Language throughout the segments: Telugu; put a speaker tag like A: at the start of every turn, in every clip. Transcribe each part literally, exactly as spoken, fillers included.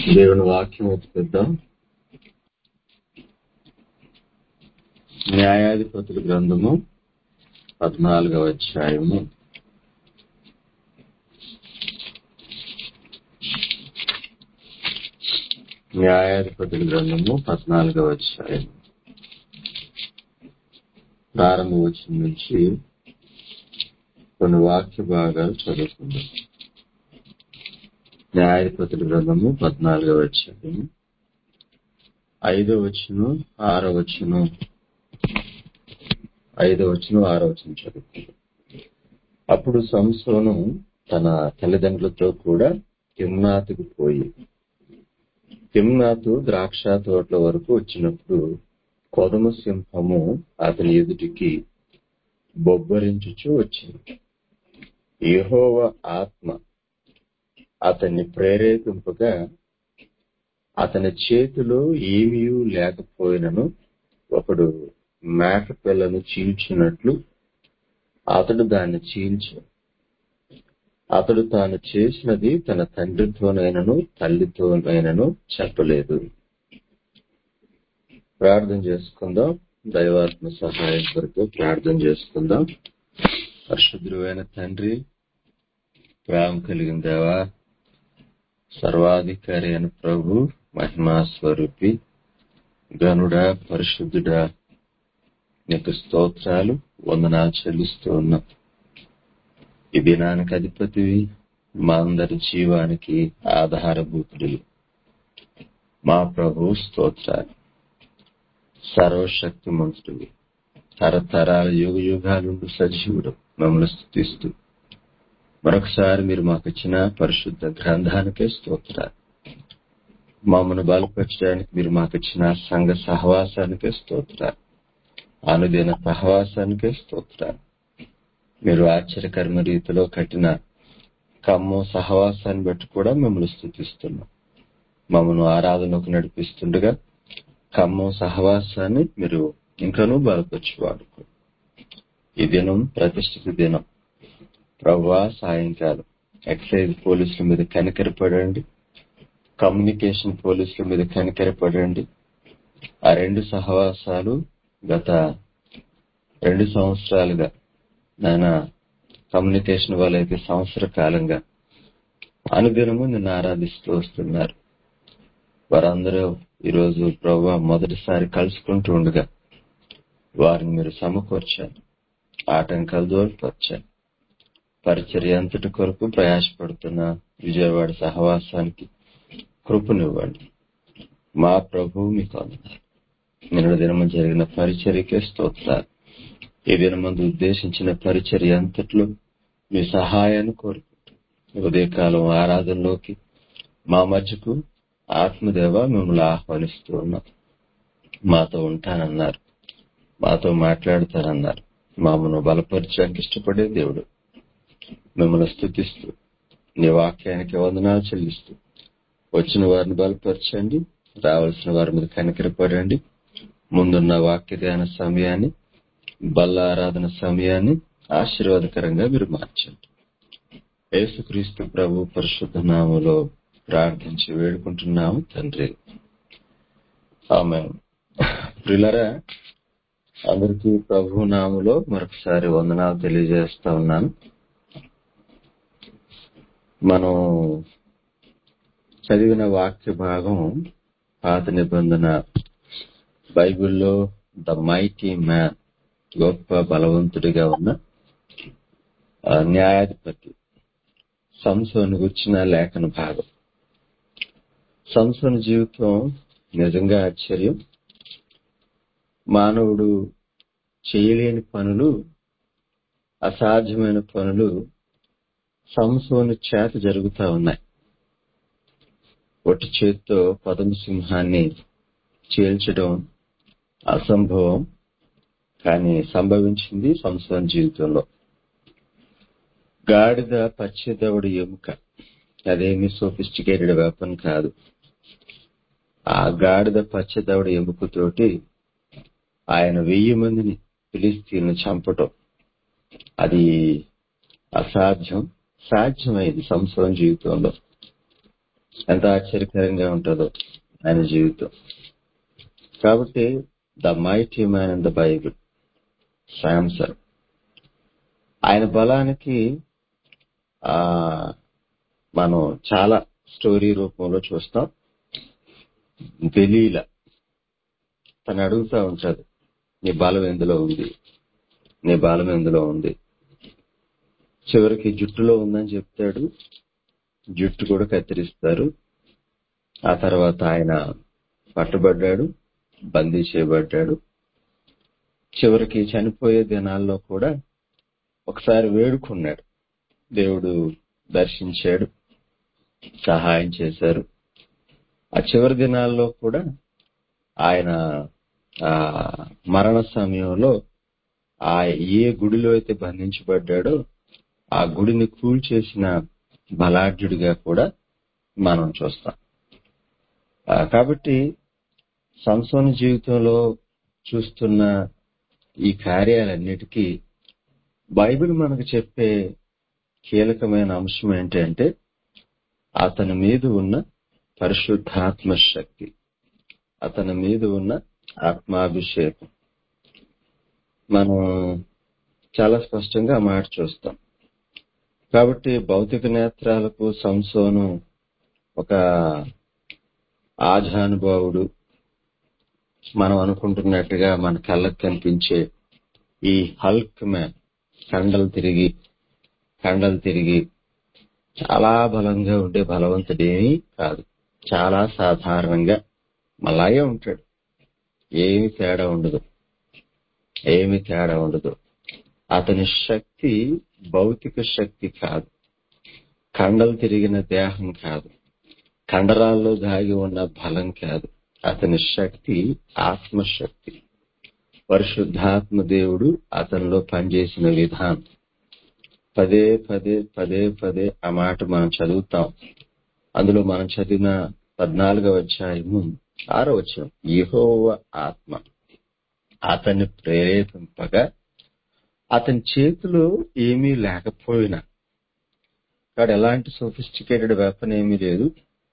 A: దేవుని వాక్యం వెతుకుద్దాం. న్యాయాధిపతుల గ్రంథము పద్నాలుగవ అధ్యాయము న్యాయాధిపతుల గ్రంథము పద్నాలుగవ అధ్యాయం ప్రారంభ వచనం నుంచి కొన్ని వాక్య భాగాలు చదువుకుందాం. న్యాయాధిపతుల గ్రంథము పద్నాలుగవ అధ్యాయం ఐదో వచనం ఆరో వచనం ఐదో వచనం ఆరో వచనం చదువుకుందాం. అప్పుడు సంసోను తన తల్లిదండ్రులతో కూడా తిమ్నాతుకు పోయి తిమ్నాతు ద్రాక్ష తోటల వరకు వచ్చినప్పుడు కొదమ సింహము అతని ఎదుటికి బొబ్బరించుచూ వచ్చింది. యెహోవా ఆత్మ అతన్ని ప్రేరేపింపగా అతని చేతిలో ఏమీ లేకపోయినను ఒకడు మేక పిల్లను చీల్చినట్లు అతడు దాన్ని చీల్చి అతడు తాను చేసినది తన తండ్రితోనైనను తల్లితోనైనను చెప్పలేదు. ప్రార్థన చేసుకుందాం. దైవాత్మ సహాయం కొరకు ప్రార్థన చేసుకుందాం. పరిశుద్ధుడైన తండ్రి, ప్రేమ కలిగిన దేవా, సర్వాధికారి అయిన ప్రభు, మహిమా స్వరూపి, గనుడా, పరిశుద్ధుడా, నీకు స్తోత్రాలు వందనాలు చెల్లిస్తూ ఉన్నాం. ఈ దినానికి అధిపతివి, మా అందరి జీవానికి ఆధారభూతుడు మా ప్రభు, స్తోత్రాలు. సర్వశక్తిమంతుడివి, తరతరాల యుగ యుగాలుండు సజీవుడు, మమ్మల్ని స్తుతిస్తూ మరొకసారి మీరు మాకు ఇచ్చిన పరిశుద్ధ గ్రంథానికే స్తోత్రాలు. మమ్మల్ని బలపరచడానికి మీరు మాకు ఇచ్చిన సంఘ సహవాసానికే స్తోత్రాలు. అనుదిన సహవాసానికే స్తోత్రాలు. మీరు ఆశ్చర్యకరమ రీతిలో కట్టిన కమ్మం సహవాసాన్ని బట్టి కూడా మిమ్మల్ని స్తుతిస్తున్నాం. మమ్మల్ని ఆరాధనకు నడిపిస్తుండగా ఖమ్మం సహవాసాన్ని మీరు ఇంకనూ బలపరిచి వాడుకో. ఈ దినం ప్రతిష్ఠిత దినం ప్రభువా, సాయంకాలం ఎక్సైజ్ పోలీసుల మీద కనికరపడండి, కమ్యూనికేషన్ పోలీసుల మీద కనికరపడండి. ఆ రెండు సహవాసాలు గత రెండు సంవత్సరాలుగా నాయన కమ్యూనికేషన్ వాళ్ళైతే సంవత్సర కాలంగా అనుదినము నిన్ను ఆరాధిస్తూ వస్తున్నారు. వారందరూ ఈరోజు ప్రభువా మొదటిసారి కలుసుకుంటూ ఉండగా వారిని మీరు సమకూర్చాలి, ఆటంకాలు దూరపరచాలి. పరిచర్య అంతటి కొరకు ప్రయాసపడుతున్న విజయవాడ సహవాసానికి కృపనివ్వండి. మా ప్రభు మీకు వందనాలు. నిన్న దినము జరిగిన పరిచర్యకే స్తోత్రాలు. ఈ దినమందు ఉద్దేశించిన పరిచర్య అంతట్లో మీ సహాయాన్ని కోరుకుంటూ ఉదయకాలం ఆరాధనలోకి మా మధ్యకు ఆత్మదేవ మిమ్మల్ని ఆహ్వానిస్తూ ఉన్నాం. మాతో ఉంటానన్నారు, మాతో మాట్లాడతానన్నారు. మామను బలపరచడానికి ఇష్టపడే దేవుడు, మిమ్మల్ని స్తుతిస్తూ నీ వాక్యానికి వందనాలు చెల్లిస్తూ వచ్చిన వారిని బలపరచండి, రావాల్సిన వారి మీద కనికరపడండి. ముందున్న వాక్య ధ్యాన సమయాన్ని, బల్ల ఆరాధన సమయాన్ని ఆశీర్వాదకరంగా మీరు మార్చండి. యేసుక్రీస్తు ప్రభు పరిశుద్ధ నామములో ప్రార్థించి వేడుకుంటున్నాము తండ్రి, ఆమేన్. ప్రియులారా, అందరికీ ప్రభు నామములో మరొకసారి వందనాలు తెలియజేస్తా ఉన్నాను. మనం చదివిన వాక్య భాగం పాత నిబంధన బైబిల్లో ద మైటీ మ్యాన్, గొప్ప బలవంతుడిగా ఉన్న న్యాయాధిపతి సంసోను గురించిన లేఖన భాగం. సంసోను జీవితం నిజంగా ఆశ్చర్యం. మానవుడు చేయలేని పనులు, అసాధ్యమైన పనులు సంసోను చేత జరుగుతా ఉన్నాయి. ఒట్టి చేతితో పదమ సింహాన్ని చీల్చడం అసంభవం, కానీ సంభవించింది సంసోను జీవితంలో. గాడిద పచ్చేదవుడు ఎముక, అదేమి సోఫిస్టికేటెడ్ వెపన్ కాదు. ఆ గాడిద పచ్చేదవుడు ఎముకతోటి ఆయన వెయ్యి మందిని ఫిలిస్తీన్లను చంపటం, అది అసాధ్యం. సాధ్యమైంది సంసోను జీవితంలో. ఎంత ఆశ్చర్యకరంగా ఉంటుందో ఆయన జీవితం. కాబట్టి the mighty man in the Bible Samson, ఆయన బలానికి ఆ మనం చాలా స్టోరీ రూపంలో చూస్తాం. దెలీలా తను అడుగుతా ఉంటాడు, నీ బలం ఎందులో ఉంది, నీ బలం ఎందులో ఉంది. చివరికి జుట్టులో ఉందని చెప్తాడు, జుట్టు కూడా కత్తిరిస్తారు. ఆ తర్వాత ఆయన పట్టుబడ్డాడు, బందీ చేయబడ్డాడు. చివరికి చనిపోయే దినాల్లో కూడా ఒకసారి వేడుకున్నాడు, దేవుడు దర్శించాడు, సహాయం చేశారు. ఆ చివరి దినాల్లో కూడా ఆయన ఆ మరణ సమయంలో ఆ ఏ గుడిలో అయితే బంధించబడ్డాడో ఆ గుడిని కూల్చేసిన బలాఢ్యుడిగా కూడా మనం చూస్తాం. ఆ, కాబట్టి సంసోను జీవితంలో చూస్తున్న ఈ కార్యాలన్నిటికీ బైబిల్ మనకు చెప్పే కీలకమైన అంశం ఏంటంటే అతని మీద ఉన్న పరిశుద్ధాత్మ శక్తి, అతని మీద ఉన్న ఆత్మాభిషేకం. మనం చాలా స్పష్టంగా ఆ మాట చూస్తాం. కాబట్టి భౌతిక నేత్రాలకు సంసోను ఒక ఆజానుభావుడు, మనం అనుకుంటున్నట్టుగా మన కళ్ళకు కనిపించే ఈ హల్క్ మ్యాన్, కండలు తిరిగి కండలు తిరిగి చాలా బలంగా ఉండే బలవంతుడేమీ కాదు. చాలా సాధారణంగా మలాగే ఉంటాడు. ఏమి తేడా ఉండదు, ఏమి తేడా ఉండదు. అతని శక్తి భౌతిక శక్తి కాదు, కండలు తిరిగిన దేహం కాదు, కండరాల్లో దాగి ఉన్న బలం కాదు. అతని శక్తి ఆత్మశక్తి. పరిశుద్ధాత్మ దేవుడు అతనిలో పనిచేసిన విధానం. పదే పదే పదే పదే ఆ మాట మనం చదువుతాం. అందులో మనం చదివిన పద్నాలుగవ అధ్యాయము ఆరో వచనం, యెహోవా ఆత్మ అతన్ని ప్రేరేపింపగా అతని చేతిలో ఏమీ లేకపోయినా, ఇక్కడ ఎలాంటి సోఫిస్టికేటెడ్ వెపన్ ఏమీ లేదు,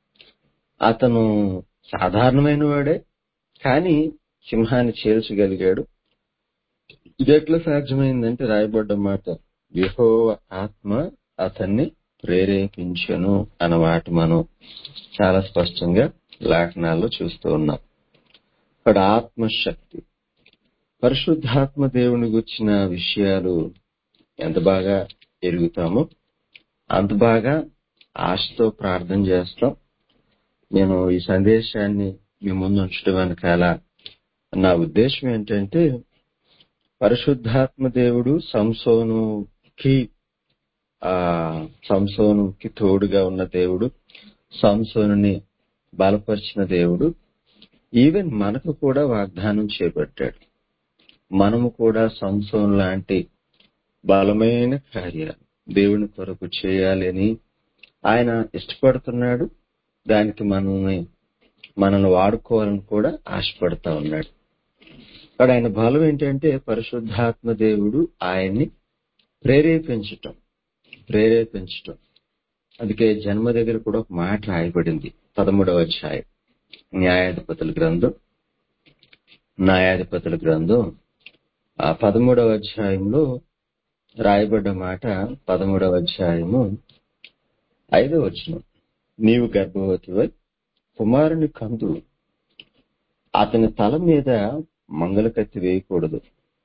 A: అతను సాధారణమైన వాడే, కానీ సింహాన్ని చేల్చగలిగాడు. ఇది ఎట్లా సాధ్యమైందంటే రాయబడ్డ మాట, యెహోవా ఆత్మ అతన్ని ప్రేరేపించెను అన్నమాట మనం చాలా స్పష్టంగా లేఖనాల్లో చూస్తూ ఉన్నాం. ఇక్కడ ఆత్మశక్తి, పరిశుద్ధాత్మ దేవుని గురించిన విషయాలు ఎంత బాగా ఎరుగుతామో అంత బాగా ఆశతో ప్రార్థన చేస్తాం. నేను ఈ సందేశాన్ని మీ ముందు ఉంచడం వెనకాల నా ఉద్దేశం ఏంటంటే, పరిశుద్ధాత్మ దేవుడు సంసోనుకి ఆ సంసోనుకి తోడుగా ఉన్న దేవుడు, సంసోనుని బలపరిచిన దేవుడు ఈవెన్ మనకు కూడా వాగ్దానం చేపట్టాడు. మనము కూడా సంసోను లాంటి బలమైన కార్యాలు దేవుని కొరకు చేయాలని ఆయన ఇష్టపడుతున్నాడు. దానికి మనల్ని మనల్ని వాడుకోవాలని కూడా ఆశపడతా ఉన్నాడు. ఇక్కడ ఆయన బలం ఏంటంటే పరిశుద్ధాత్మ దేవుడు ఆయన్ని ప్రేరేపించటం ప్రేరేపించటం అందుకే జన్మ దగ్గర కూడా ఒక మాట రాయబడింది. పదమూడవ అధ్యాయం న్యాయాధిపతుల గ్రంథం న్యాయాధిపతుల గ్రంథం ఆ పదమూడవ అధ్యాయంలో రాయబడ్డ మాట, పదమూడవ అధ్యాయము ఐదవ వచనం, నీవు గర్భవతివై కుమారుని కందు, అతని తల మీద మంగళకత్తి వేయకూడదు.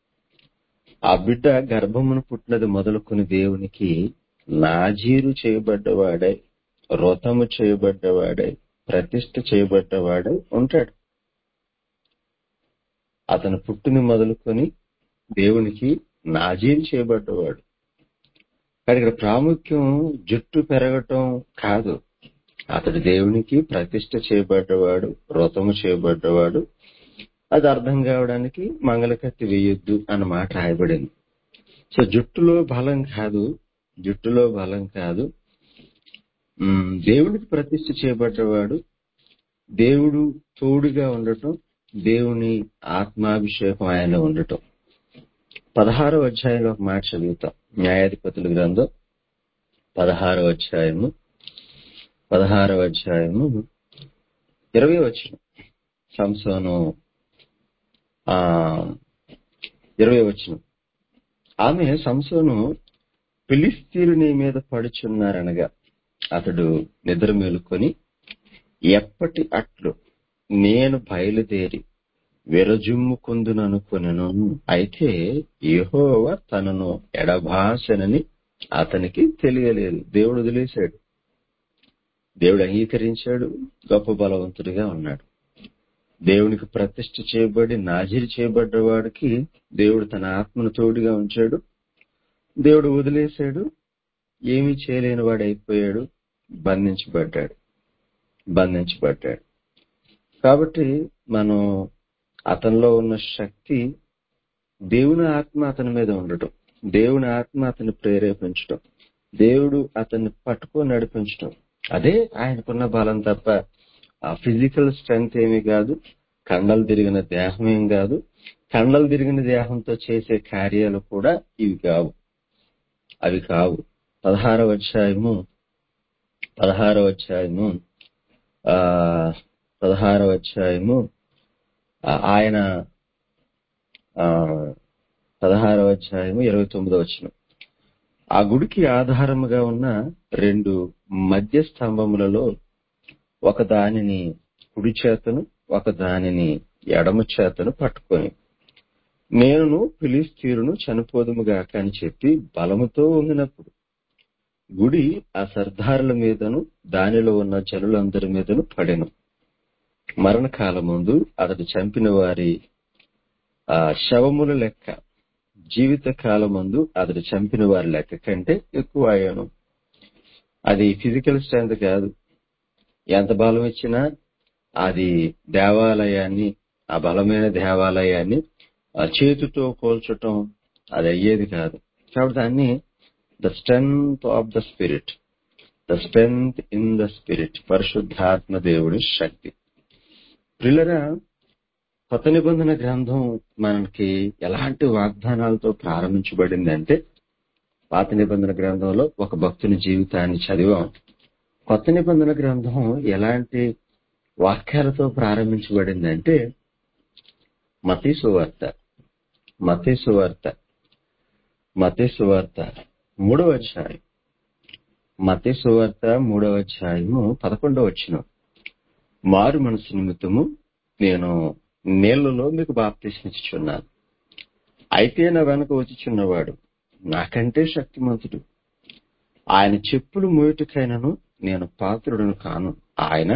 A: ఆ బిడ్డ గర్భమును పుట్టినది మొదలుకొని దేవునికి నాజీరు చేయబడ్డవాడై, వ్రతము చేయబడ్డవాడై, ప్రతిష్ఠ చేయబడ్డవాడై ఉంటాడు. అతను పుట్టిన మొదలుకొని దేవునికి నాజీరు చేయబడ్డవాడు. కానీ ఇక్కడ ప్రాముఖ్యం జుట్టు పెరగటం కాదు, అతడు దేవునికి ప్రతిష్ఠ చేయబడ్డవాడు, వ్రతము చేయబడ్డవాడు. అది అర్థం కావడానికి మంగళకత్తి వేయొద్దు అన్న మాట రాయబడింది. సో జుట్టులో బలం కాదు, జుట్టులో బలం కాదు, దేవునికి ప్రతిష్ఠ చేయబడ్డవాడు, దేవుడు తోడుగా ఉండటం, దేవుని ఆత్మాభిషేకం ఆయన ఉండటం. పదహారో అధ్యాయంలో ఒక మాట చదువుతాం. న్యాయాధిపతుల గ్రంథం పదహారో అధ్యాయము పదహారవ అధ్యాయము ఇరవై వచనం. సంసోను ఆ ఇరవై వచనం. ఆమె సంసోను ఫిలిష్తీయులు నీ మీద పడుచున్నారనగా అతడు నిద్ర మేలుకొని ఎప్పటి అట్లు నేను బయలుదేరి విరజుమ్ముకుందుననుకొనెను. అయితే యెహోవా తనను ఎడబాసెనని అతనికి తెలియలేదు. దేవుడు వదిలేశాడు. దేవుడు అంగీకరించాడు. గొప్ప బలవంతుడిగా ఉన్నాడు. దేవునికి ప్రతిష్ఠ చేయబడి నాజీరు చేయబడ్డ వాడికి దేవుడు తన ఆత్మను తోడుగా ఉంచాడు. దేవుడు వదిలేశాడు. ఏమీ చేయలేని వాడు అయిపోయాడు. బంధించబడ్డాడు బంధించబడ్డాడు కాబట్టి మనం అతనిలో ఉన్న శక్తి దేవుని ఆత్మ అతని మీద ఉండటం, దేవుని ఆత్మ అతన్ని ప్రేరేపించడం, దేవుడు అతన్ని పట్టుకొని నడిపించడం, అదే ఆయనకున్న బలం తప్ప ఆ ఫిజికల్ స్ట్రెంగ్త్ ఏమీ కాదు. కండలు తిరిగిన దేహం ఏం కాదు. కండలు తిరిగిన దేహంతో చేసే కార్యాలు కూడా ఇవి కావు అవి కావు పదహారవ అధ్యాయము పదహారవ అధ్యాయము ఆ పదహారవ అధ్యాయము ఆయన ఆ పదహారవ అధ్యాయము ఇరవై తొమ్మిదో వచనం. ఆ గుడికి ఆధారముగా ఉన్న రెండు మధ్య స్తంభములలో ఒక దానిని కుడి చేతను ఒక దానిని ఎడమ చేతను పట్టుకొని నేను ఫిలిష్తీయులను చనిపోదుముగాక అని చెప్పి బలముతో వంగినప్పుడు గుడి ఆ సర్దారుల మీదను దానిలో ఉన్న జనులందరి మీదను పడెను. మరణకాల ముందు అతడు చంపిన వారి ఆ శవముల లెక్క జీవిత కాలం ముందు అతడు చంపిన వారి లెక్క కంటే ఎక్కువ అయ్యాను. అది ఫిజికల్ స్ట్రెంత్ కాదు. ఎంత బలం ఇచ్చినా అది దేవాలయాన్ని ఆ బలమైన దేవాలయాన్ని ఆ చేతితో కోల్చటం అది అయ్యేది కాదు. కాబట్టి దాన్ని the strength of the spirit the strength in the spirit పరిశుద్ధాత్మ దేవుడి శక్తి. ప్రియులరా, కొత్త నిబంధన గ్రంథం మనకి ఎలాంటి వాగ్దానాలతో ప్రారంభించబడింది అంటే, పాత నిబంధన గ్రంథంలో ఒక భక్తుని జీవితాన్ని చదివాం. కొత్త నిబంధన గ్రంథం ఎలాంటి వాక్యాలతో ప్రారంభించబడింది అంటే, మత్తయి సువార్త మత్తయి సువార్త మత్తయి సువార్త మూడవ అధ్యాయం మత్తయి సువార్త మూడవ అధ్యాయము పదకొండవ వచనం. మారు మనసు నిమిత్తము నేను నీళ్లలో మీకు బాప్తిస్మిచ్చుచున్నాను. అయితే నా వెనక వచ్చుచున్నవాడు నాకంటే శక్తిమంతుడు. ఆయన చెప్పులు మోయుటకైనను నేను పాత్రుడను కాను. ఆయన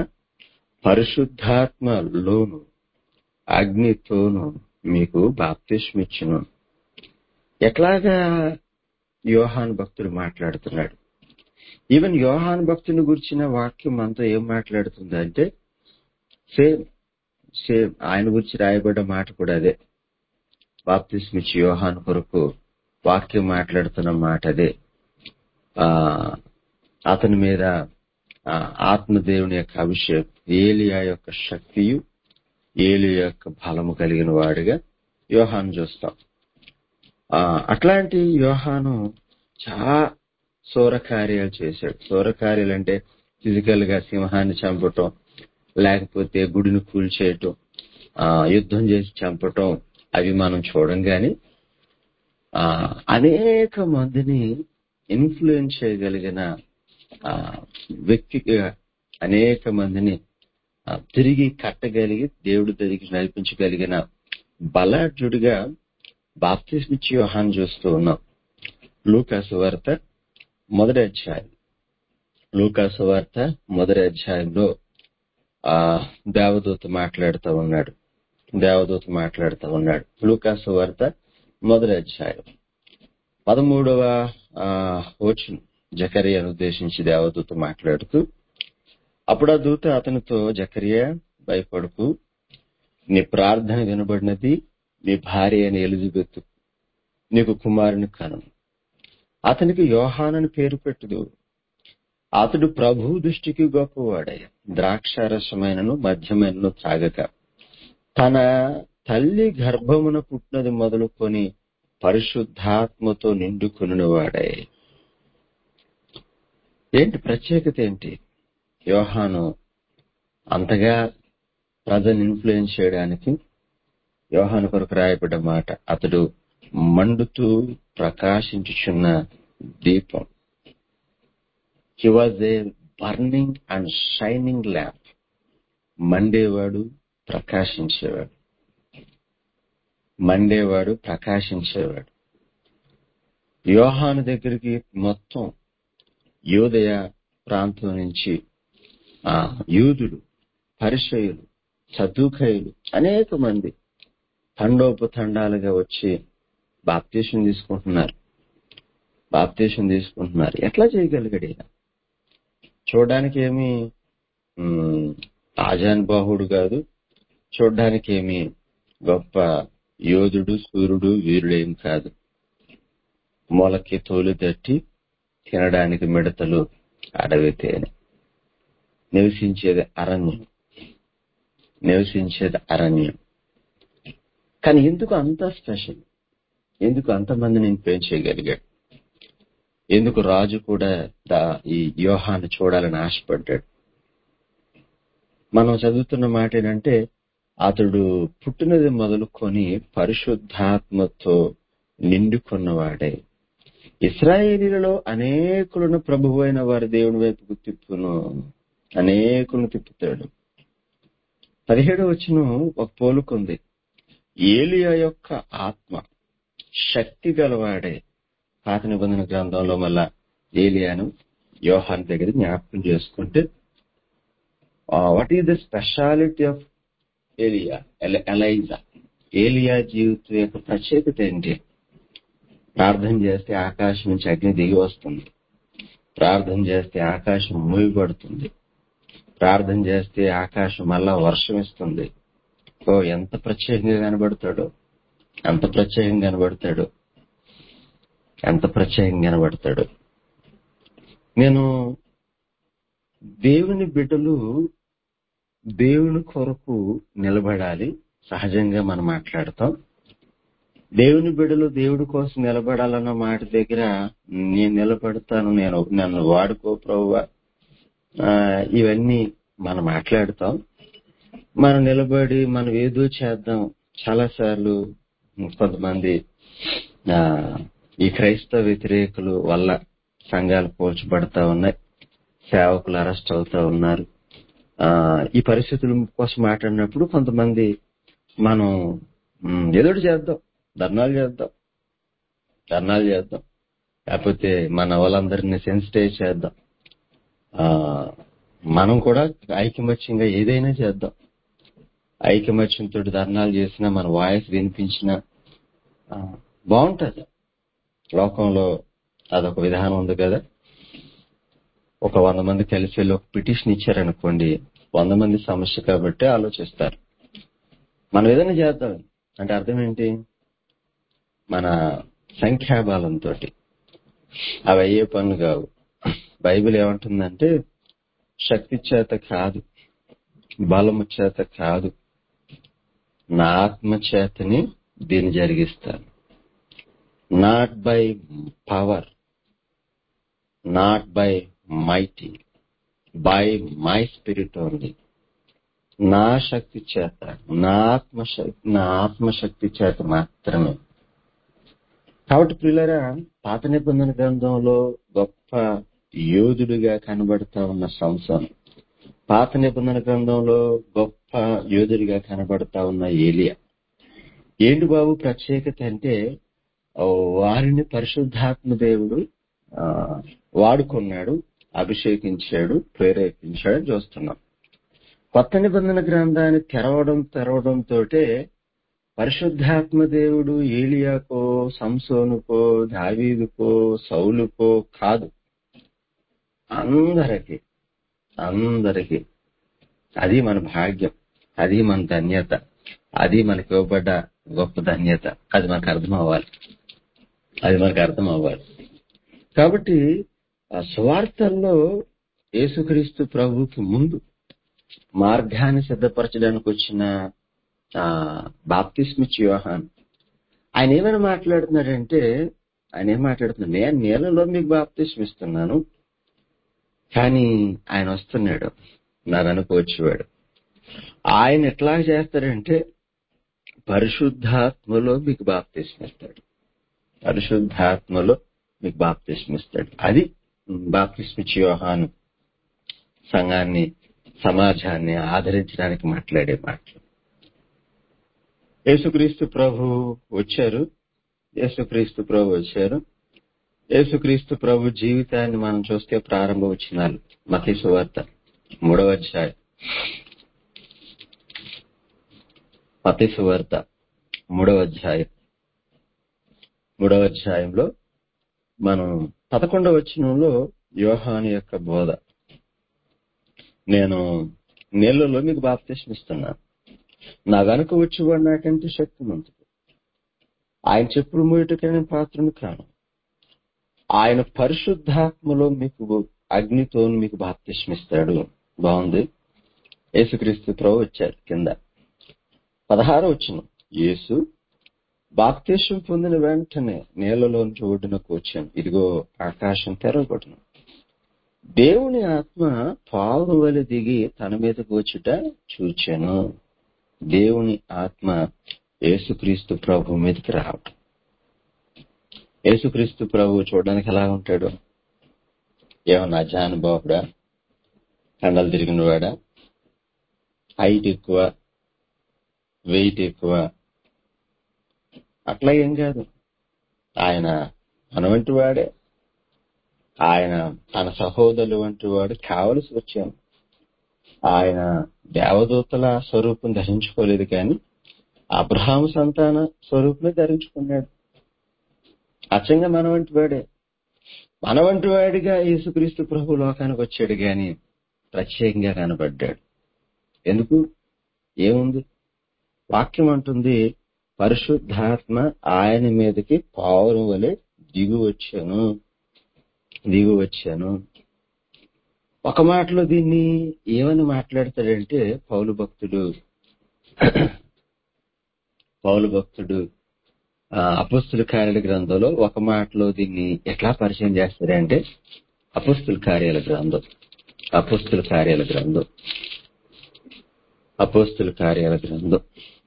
A: పరిశుద్ధాత్మలోను అగ్నితోను మీకు బాప్తిస్మిచ్చును. ఎట్లాగా యోహాను భక్తుడు మాట్లాడుతున్నాడు. ఈవెన్ యోహాను భక్తుని గురించిన వాక్యం అంతా ఏం మాట్లాడుతుంది అంటే, సేమ్ సేమ్ ఆయన గురించి రాయబడ్డ మాట కూడా అదే. బాప్తిస్మిచ్చి యోహాను కొరకు వాక్యం మాట్లాడుతున్న మాట అదే. ఆ అతని మీద ఆత్మదేవుని యొక్క అభిషేకం, ఏలియా యొక్క శక్తియు ఏలియా యొక్క బలము కలిగిన వాడిగా యోహాను చూస్తాం. ఆ అట్లాంటి యోహాను చాలా శూర కార్యాలు చేశాడు. శూర కార్యాలు అంటే ఫిజికల్ గా సింహాన్ని చంపటం, లేకపోతే గుడిని కూల్చేయటం, ఆ యుద్ధం చేసి చంపటం అవి మనం చూడం గాని, ఆ అనేక మందిని ఇన్ఫ్లుయెన్స్ చేయగలిగిన ఆ వ్యక్తిగా అనేక మందిని తిరిగి కట్టగలిగి దేవుడి దగ్గరికి నడిపించగలిగిన బలాఢ్యుడిగా బాప్తిస్మిచ్చి యోహాను చూస్తూ ఉన్నాం. లూకా సువార్త మొదటి అధ్యాయం లూకా సువార్త మొదటి అధ్యాయంలో ఆ దేవదూత మాట్లాడుతూ ఉన్నాడు దేవదూత మాట్లాడుతూ ఉన్నాడు లూకా సువార్త మొదటి అధ్యాయం పదమూడవ ఆ వచనం. జకర్యాను ఉద్దేశించి దేవదూత మాట్లాడుతూ, అప్పుడు ఆ దూత అతనితో, జకర్యా భయపడకు, నీ ప్రార్థన వినబడినది, నీ భార్య అయిన ఎలిజబెత్ నీకు కుమారుని కనును. అతనికి యోహానని పేరు పెట్టుదు. అతడు ప్రభు దృష్టికి గొప్పవాడయ్య. ద్రాక్షారసమైనను మద్యమైనను త్రాగక తన తల్లి గర్భమున పుట్టినది మొదలుకొని పరిశుద్ధాత్మతో నిండుకొనిన వాడయ్య. ఏంటి ప్రత్యేకత ఏంటి? యోహాను అంతగా ప్రజలను ఇన్ఫ్లుయెన్స్ చేయడానికి యోహాను కొరకు రాయబడ్డ మాట, అతడు మండుతూ ప్రకాశించుచున్న దీపం. He was a burning and shining lamp. మండేవాడు, ప్రకాశించేవాడు. మండేవాడు, ప్రకాశించేవాడు. యోహాను దగ్గరికి మొత్తం యూదయ ప్రాంతం నుంచి ఆ యూదులు, పరిసయ్యులు, సద్దూకయ్యులు అనేక మంది తండోపతండాలుగా వచ్చి బాప్తీసం తీసుకుంటున్నారు బాప్తీసం తీసుకుంటున్నారు ఎట్లా చేయగలిగాడు ఈయన? చూడడానికి ఏమి ఆజానుబాహుడు కాదు, చూడడానికి ఏమి గొప్ప యోధుడు, సూర్యుడు, వీరుడేం కాదు. మొలకి తోలు తట్టి తినడానికి మిడతలు, అడవి తేనె. నివసించేది అరణ్యం నివసించేది అరణ్యం కానీ ఎందుకు అంత స్పెషల్? ఎందుకు అంతమందిని ఇన్ఫ్లుయెన్స్ చేయగలిగాడు? ఎందుకు రాజు కూడా ఈ యోహాను చూడాలని ఆశపడ్డాడు? మనం చదువుతున్న మాట ఏంటంటే, అతడు పుట్టినది మొదలుకొని పరిశుద్ధాత్మతో నిండుకున్నవాడే, ఇశ్రాయేలీలలో అనేకులను ప్రభువు అయిన వారి దేవుని వైపుకు తిప్పును, అనేకులను తిప్పుతాడు. పదిహేడు వచనం ఒక పోలుకుంది. ఏలియా యొక్క ఆత్మ శక్తి గలవాడే. పాత నిబంధన గ్రంథంలో మళ్ళా ఏలియాను యోహాను దగ్గర జ్ఞాపకం చేసుకుంటే, what is the speciality of ఏలియా ఎలైజా? ఏలియా జీవితం యొక్క ప్రత్యేకత ఏంటి? ప్రార్థన చేస్తే ఆకాశం నుంచి అగ్ని దిగి వస్తుంది, ప్రార్థన చేస్తే ఆకాశం మూయబడుతుంది, ప్రార్థన చేస్తే ఆకాశం మళ్ళా వర్షం ఇస్తుంది. ఓ ఎంత ప్రత్యేకంగా కనబడతాడో ఎంత ప్రత్యేకంగా కనబడతాడు ఎంత ప్రత్యేకంగా కనబడతాడు నేను దేవుని బిడ్డలు దేవుని కొరకు నిలబడాలి. సహజంగా మనం మాట్లాడతాం. దేవుని బిడ్డలు దేవుడి కోసం నిలబడాలన్న మాట దగ్గర నేను నిలబడతాను, నేను నన్ను వాడుకో ప్రభువా, ఇవన్నీ మనం మాట్లాడతాం. మనం నిలబడి మనం ఏదో చేద్దాం. చాలా సార్లు కొంతమంది ఆ ఈ క్రైస్తవ వ్యతిరేకులు వల్ల సంఘాలు పోల్చబడతా ఉన్నాయి, సేవకులు అరెస్ట్ అవుతా ఉన్నారు. ఆ ఈ పరిస్థితుల కోసం మాట్లాడినప్పుడు కొంతమంది మనం ఏదో చేద్దాం, ధర్నాలు చేద్దాం ధర్నాలు చేద్దాం లేకపోతే మన వాళ్ళందరినీ సెన్సిటైజ్ చేద్దాం, ఆ మనం కూడా ఐకమత్యంగా ఏదైనా చేద్దాం. ఐకమత్యంతో ధర్నాలు చేసినా మన వాయిస్ వినిపించినా బాగుంటది. లోకంలో అదొక విధానం ఉంది కదా. ఒక వంద మంది కలిసి వెళ్ళి ఒక పిటిషన్ ఇచ్చారనుకోండి, వంద మంది సమస్య కాబట్టి ఆలోచిస్తారు. మనం ఏదైనా చేద్దాం అంటే అర్థం ఏంటి? మన సంఖ్యాబలంతో అవి అయ్యే పనులు కావు. బైబిల్ ఏమంటుందంటే, శక్తి చేత కాదు, బలము చేత కాదు, నా ఆత్మ చేతని దీన్ని జరిగిస్తాను. Not by power, not by mighty, by my spirit only. నా శక్తి చేత, నా ఆత్మశక్తి నా ఆత్మశక్తి చేత మాత్రమే. కాబట్టి ప్రియులారా, పాత నిబంధన గ్రంథంలో గొప్ప యోధుడిగా కనబడతా ఉన్న సంసోను, పాత నిబంధన గ్రంథంలో గొప్ప యోధుడిగా కనబడతా ఉన్న ఏలియా. ఏంటి బాబు ప్రత్యేకత అంటే, వారిని పరిశుద్ధాత్మ దేవుడు వాడుకున్నాడు, అభిషేకించాడు, ప్రేరేపించాడు చూస్తున్నాం. కొత్త నిబంధన గ్రంథాన్ని తెరవడం తెరవడంతో పరిశుద్ధాత్మ దేవుడు ఏలియాకో, సంసోనుకో, దావీదుకో, సౌలుకో కాదు, అందరికీ అందరికీ. అది మన భాగ్యం, అది మన ధన్యత, అది మనకి ఇవ్వబడ్డ గొప్ప ధన్యత. అది మనకు అర్థం అవ్వాలి అది మనకు అర్థం అవ్వాలి కాబట్టి సువార్తల్లో యేసుక్రీస్తు ప్రభువుకి ముందు మార్గాన్ని సిద్ధపరచడానికి వచ్చిన ఆ బాప్తిస్మిచ్చి యోహాను, ఆయన ఏమైనా మాట్లాడుతున్నాడంటే, ఆయన ఏం మాట్లాడుతున్నాడు? నేను నీళ్ళలో మీకు బాప్తిస్మిస్తున్నాను, కానీ ఆయన వస్తున్నాడు, నా వెనుక వచ్చేవాడు. ఆయన ఎట్లా చేస్తాడంటే పరిశుద్ధాత్మలో మీకు బాప్తిస్మిస్తాడు. పరిశుద్ధాత్మలో మీకు బాప్తిస్మిస్తాడు. అది బాప్తిస్మిచ్చి యోహాను సంఘాన్ని, సమాజాన్ని ఆదరించడానికి మాట్లాడే మాటలు. యేసుక్రీస్తు ప్రభు వచ్చారు. యేసుక్రీస్తు ప్రభు వచ్చారు. యేసుక్రీస్తు ప్రభు జీవితాన్ని మనం చూస్తే ప్రారంభ వచనాలు మత్తయి సువార్త మూడవ అధ్యాయం. మత్తయి సువార్త మూడవ అధ్యాయం మూడవ అధ్యాయంలో మనం పదకొండవ వచనంలో యోహాను యొక్క బోధ, నేను నీళ్లలో మీకు బాప్తిస్మిస్తున్నాను, నా వెనుక వచ్చేవాడు నాకంటే శక్తిమంతుడు, ఆయన చెప్పుడు మోయుటకైన పాత్రను కాను, ఆయన పరిశుద్ధాత్మలో మీకు అగ్నితో మీకు బాప్తిస్మిస్తాడు. బాగుంది. యేసుక్రీస్తు ప్రభు వచ్చారు. కింద పదహారో వచనం, యేసు బాప్తిస్మం పొందిన వెంటనే నీళ్లలోంచి ఒడ్డునకు వచ్చాను, ఇదిగో ఆకాశం తెరవబడును, దేవుని ఆత్మ పావురం వలె దిగి తన మీదకు వచ్చుట చూచాను. దేవుని ఆత్మ యేసుక్రీస్తు ప్రభు మీదకి రావటం. యేసుక్రీస్తు ప్రభు చూడడానికి ఎలా ఉంటాడు? ఏమన్నా అజానుభావుడా, కండలు తిరిగినవాడా, హైట్ ఎక్కువ, వెయిట్ ఎక్కువ, అట్లా ఏం కాదు. ఆయన మన వంటి వాడే. ఆయన తన సహోదరులు వంటి వాడు కావలసి వచ్చాను. ఆయన దేవదూతల స్వరూపం ధరించుకోలేదు, కానీ అబ్రహాము సంతాన స్వరూపమే ధరించుకున్నాడు. అచ్చంగా మన వంటి వాడే. మన వంటి వాడిగా యేసుక్రీస్తు ప్రభు లోకానికి వచ్చాడు, గాని ప్రత్యేకంగా కనబడ్డాడు. ఎందుకు? ఏముంది? వాక్యం అంటుంది, పరిశుద్ధాత్మ ఆయన మీదకి పావురం వలె దిగు వచ్చాను దిగు వచ్చాను ఒక మాటలో దీన్ని ఏమని మాట్లాడతాడంటే పౌలు భక్తుడు పౌలు భక్తుడు అపోస్తుల కార్యాల గ్రంథంలో ఒక మాటలో దీన్ని ఎట్లా పరిచయం చేస్తాడంటే అపోస్తుల కార్యాల గ్రంథం అపోస్తుల కార్యాల గ్రంథం అపోస్తుల కార్యాల గ్రంథం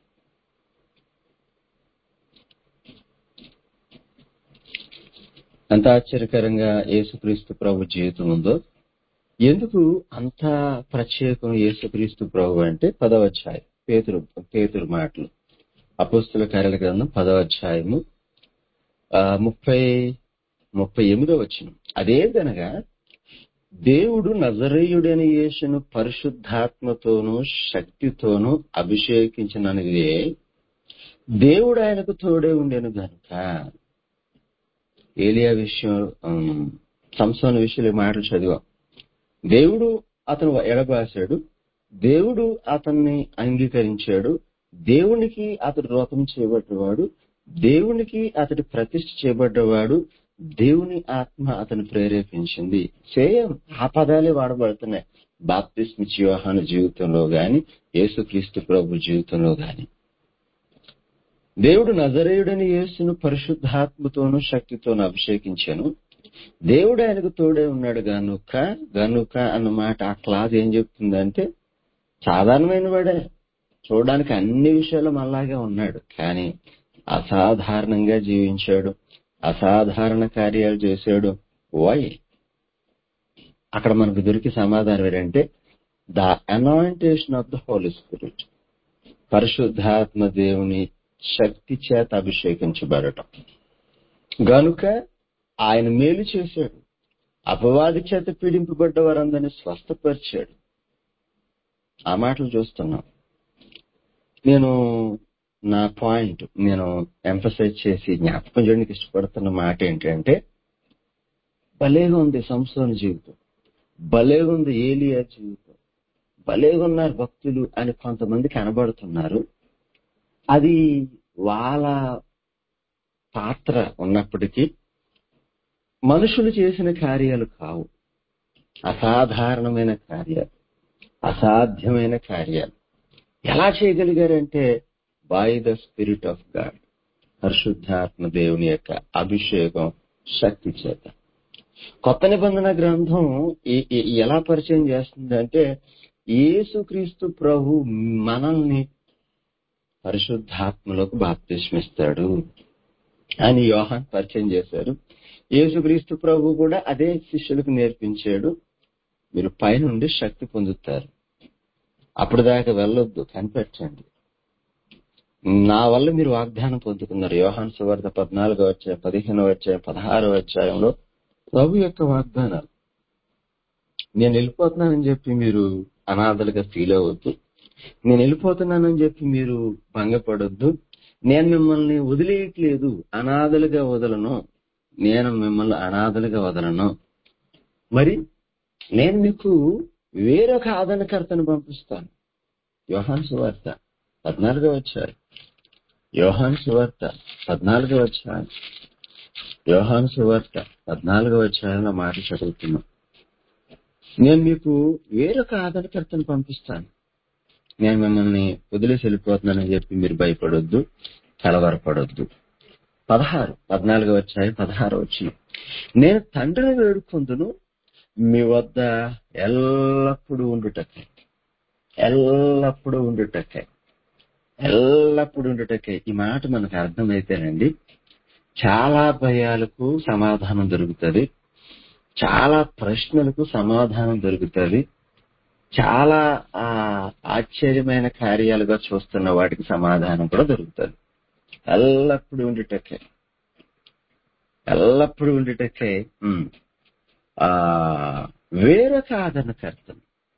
A: అంత ఆశ్చర్యకరంగా యేసుక్రీస్తు ప్రభు జీవితం ఉందో, ఎందుకు అంత ప్రత్యేకం యేసుక్రీస్తు ప్రభు అంటే పదవ అధ్యాయం పేతురు పేతురు మాటలు అపోస్తుల కార్యాల గ్రంథం పదవ అధ్యాయము ముప్పై ముప్పై ఎనిమిదో వచనం. అదేదనగా దేవుడు నజరేయుడైన యేసును పరిశుద్ధాత్మతోనూ శక్తితోనూ అభిషేకించిననిదే దేవుడు ఆయనకు తోడే ఉండెను గనుక. ఏలియా విషయం, సంసోను విషయంలో మాటలు చదివాం. దేవుడు అతను ఎడబాశాడు, దేవుడు అతన్ని అంగీకరించాడు, దేవునికి అతడు రోతం చేయబడ్డవాడు, దేవునికి అతడి ప్రతిష్ఠ చేయబడ్డవాడు, దేవుని ఆత్మ అతను ప్రేరేపించింది. సేమ్ ఆ పదాలే వాడబడుతున్నాయి బాప్తిస్మిచ్చి యోహాను జీవితంలో గాని యేసుక్రీస్తు ప్రభు జీవితంలో గాని. దేవుడు నజరేయుడని యేసును పరిశుద్ధాత్మతోనూ శక్తితోనూ అభిషేకించాను, దేవుడు ఆయనకు తోడే ఉన్నాడు గనుక. గనుక అన్నమాట ఆ క్లాజ్ ఏం చెప్తుందంటే సాధారణమైన వాడే, చూడడానికి అన్ని విషయాలు అలాగే ఉన్నాడు, కానీ అసాధారణంగా జీవించాడు, అసాధారణ కార్యాలు చేశాడు. వై? అక్కడ మనకు దొరికి సమాధానం ఏంటంటే the anointing of the holy spirit, పరిశుద్ధాత్మ దేవుని శక్తి చేత అభిషేకించబడటం. గనుక ఆయన మేలు చేశాడు, అపవాది చేత పీడింపబడ్డ వారందరినీ స్వస్థపరిచాడు. ఆ మాటలు చూస్తున్నాం. నేను నా పాయింట్ నేను ఎంఫసైజ్ చేసి జ్ఞాపకం చేయడానికి ఇష్టపడుతున్న మాట ఏంటంటే, భలేగా ఉంది సంసోను జీవితం, భలేగా ఉంది ఏలియా జీవితం, భలేగా ఉన్నారు భక్తులు అని కొంతమంది కనబడుతున్నారు. అది వాళ్ళ పాత్ర ఉన్నప్పటికీ మనుషులు చేసిన కార్యాలు కావు, అసాధారణమైన కార్యాలు, అసాధ్యమైన కార్యాలు. ఎలా చేయగలిగారంటే by the spirit of God, పరిశుద్ధాత్మ దేవుని యొక్క అభిషేకం శక్తి చేత. కొత్త నిబంధన గ్రంథం ఈ- ఈ- ఎలా పరిచయం చేస్తుంది అంటే యేసుక్రీస్తు ప్రభు మనల్ని పరిశుద్ధాత్మలోకి బాప్తిస్మిస్తాడు అని యోహాన్ పరిచయం చేశారు. యేసుక్రీస్తు ప్రభు కూడా అదే శిష్యులకు నేర్పించాడు. మీరు పైనుండి శక్తి పొందుతారు, అప్పుడు దాకా వెళ్ళొద్దు, కనిపెట్టండి. నా వల్ల మీరు వాగ్దానం పొందుకున్నారు. యోహాను సువార్త పద్నాలుగో అధ్యాయం, పదిహేనవ అధ్యాయం, పదహారవ అధ్యాయంలో ప్రభు యొక్క వాగ్దానాలు. నేను వెళ్ళిపోతున్నానని చెప్పి మీరు అనాథలుగా ఫీల్ అవ్వద్దు, నేను వెళ్ళిపోతున్నానని చెప్పి మీరు భంగపడొద్దు, నేను మిమ్మల్ని వదిలేయట్లేదు, అనాథలుగా వదలను, నేను మిమ్మల్ని అనాథలుగా వదలను. మరి నేను మీకు వేరొక ఆదరణకర్తను పంపిస్తాను. యోహాను సువార్త పద్నాలుగో అధ్యాయం, యోహాను సువార్త పద్నాలుగో అధ్యాయం, యోహాను సువార్త పద్నాలుగో అధ్యాయంలో మాట చదువుతున్నాం. నేను మీకు వేరొక ఆదరణకర్తను పంపిస్తాను, నేను మిమ్మల్ని వదిలేసి వెళ్ళిపోతున్నానని చెప్పి మీరు భయపడొద్దు, కలవరపడొద్దు. పదహారు పద్నాలుగో అధ్యాయం పదహారు వచ్చిన నేను తండ్రిని వేడుకొందును, మీ వద్ద ఎల్లప్పుడూ ఉండుటకై, ఎల్లప్పుడూ ఉండుటకై, ఎల్లప్పుడూ ఉండుటకై. ఈ మాట మనకు అర్థమైతేనండి చాలా భయాలకు సమాధానం దొరుకుతుంది, చాలా ప్రశ్నలకు సమాధానం దొరుకుతుంది, చాలా ఆ ఆశ్చర్యమైన కార్యాలుగా చూస్తున్న వాటికి సమాధానం కూడా దొరుకుతుంది. ఎల్లప్పుడూ ఉండుటకై, ఎల్లప్పుడూ ఉండుటకై ఉమ్, ఆ వేరొక ఆదరణకర్తను,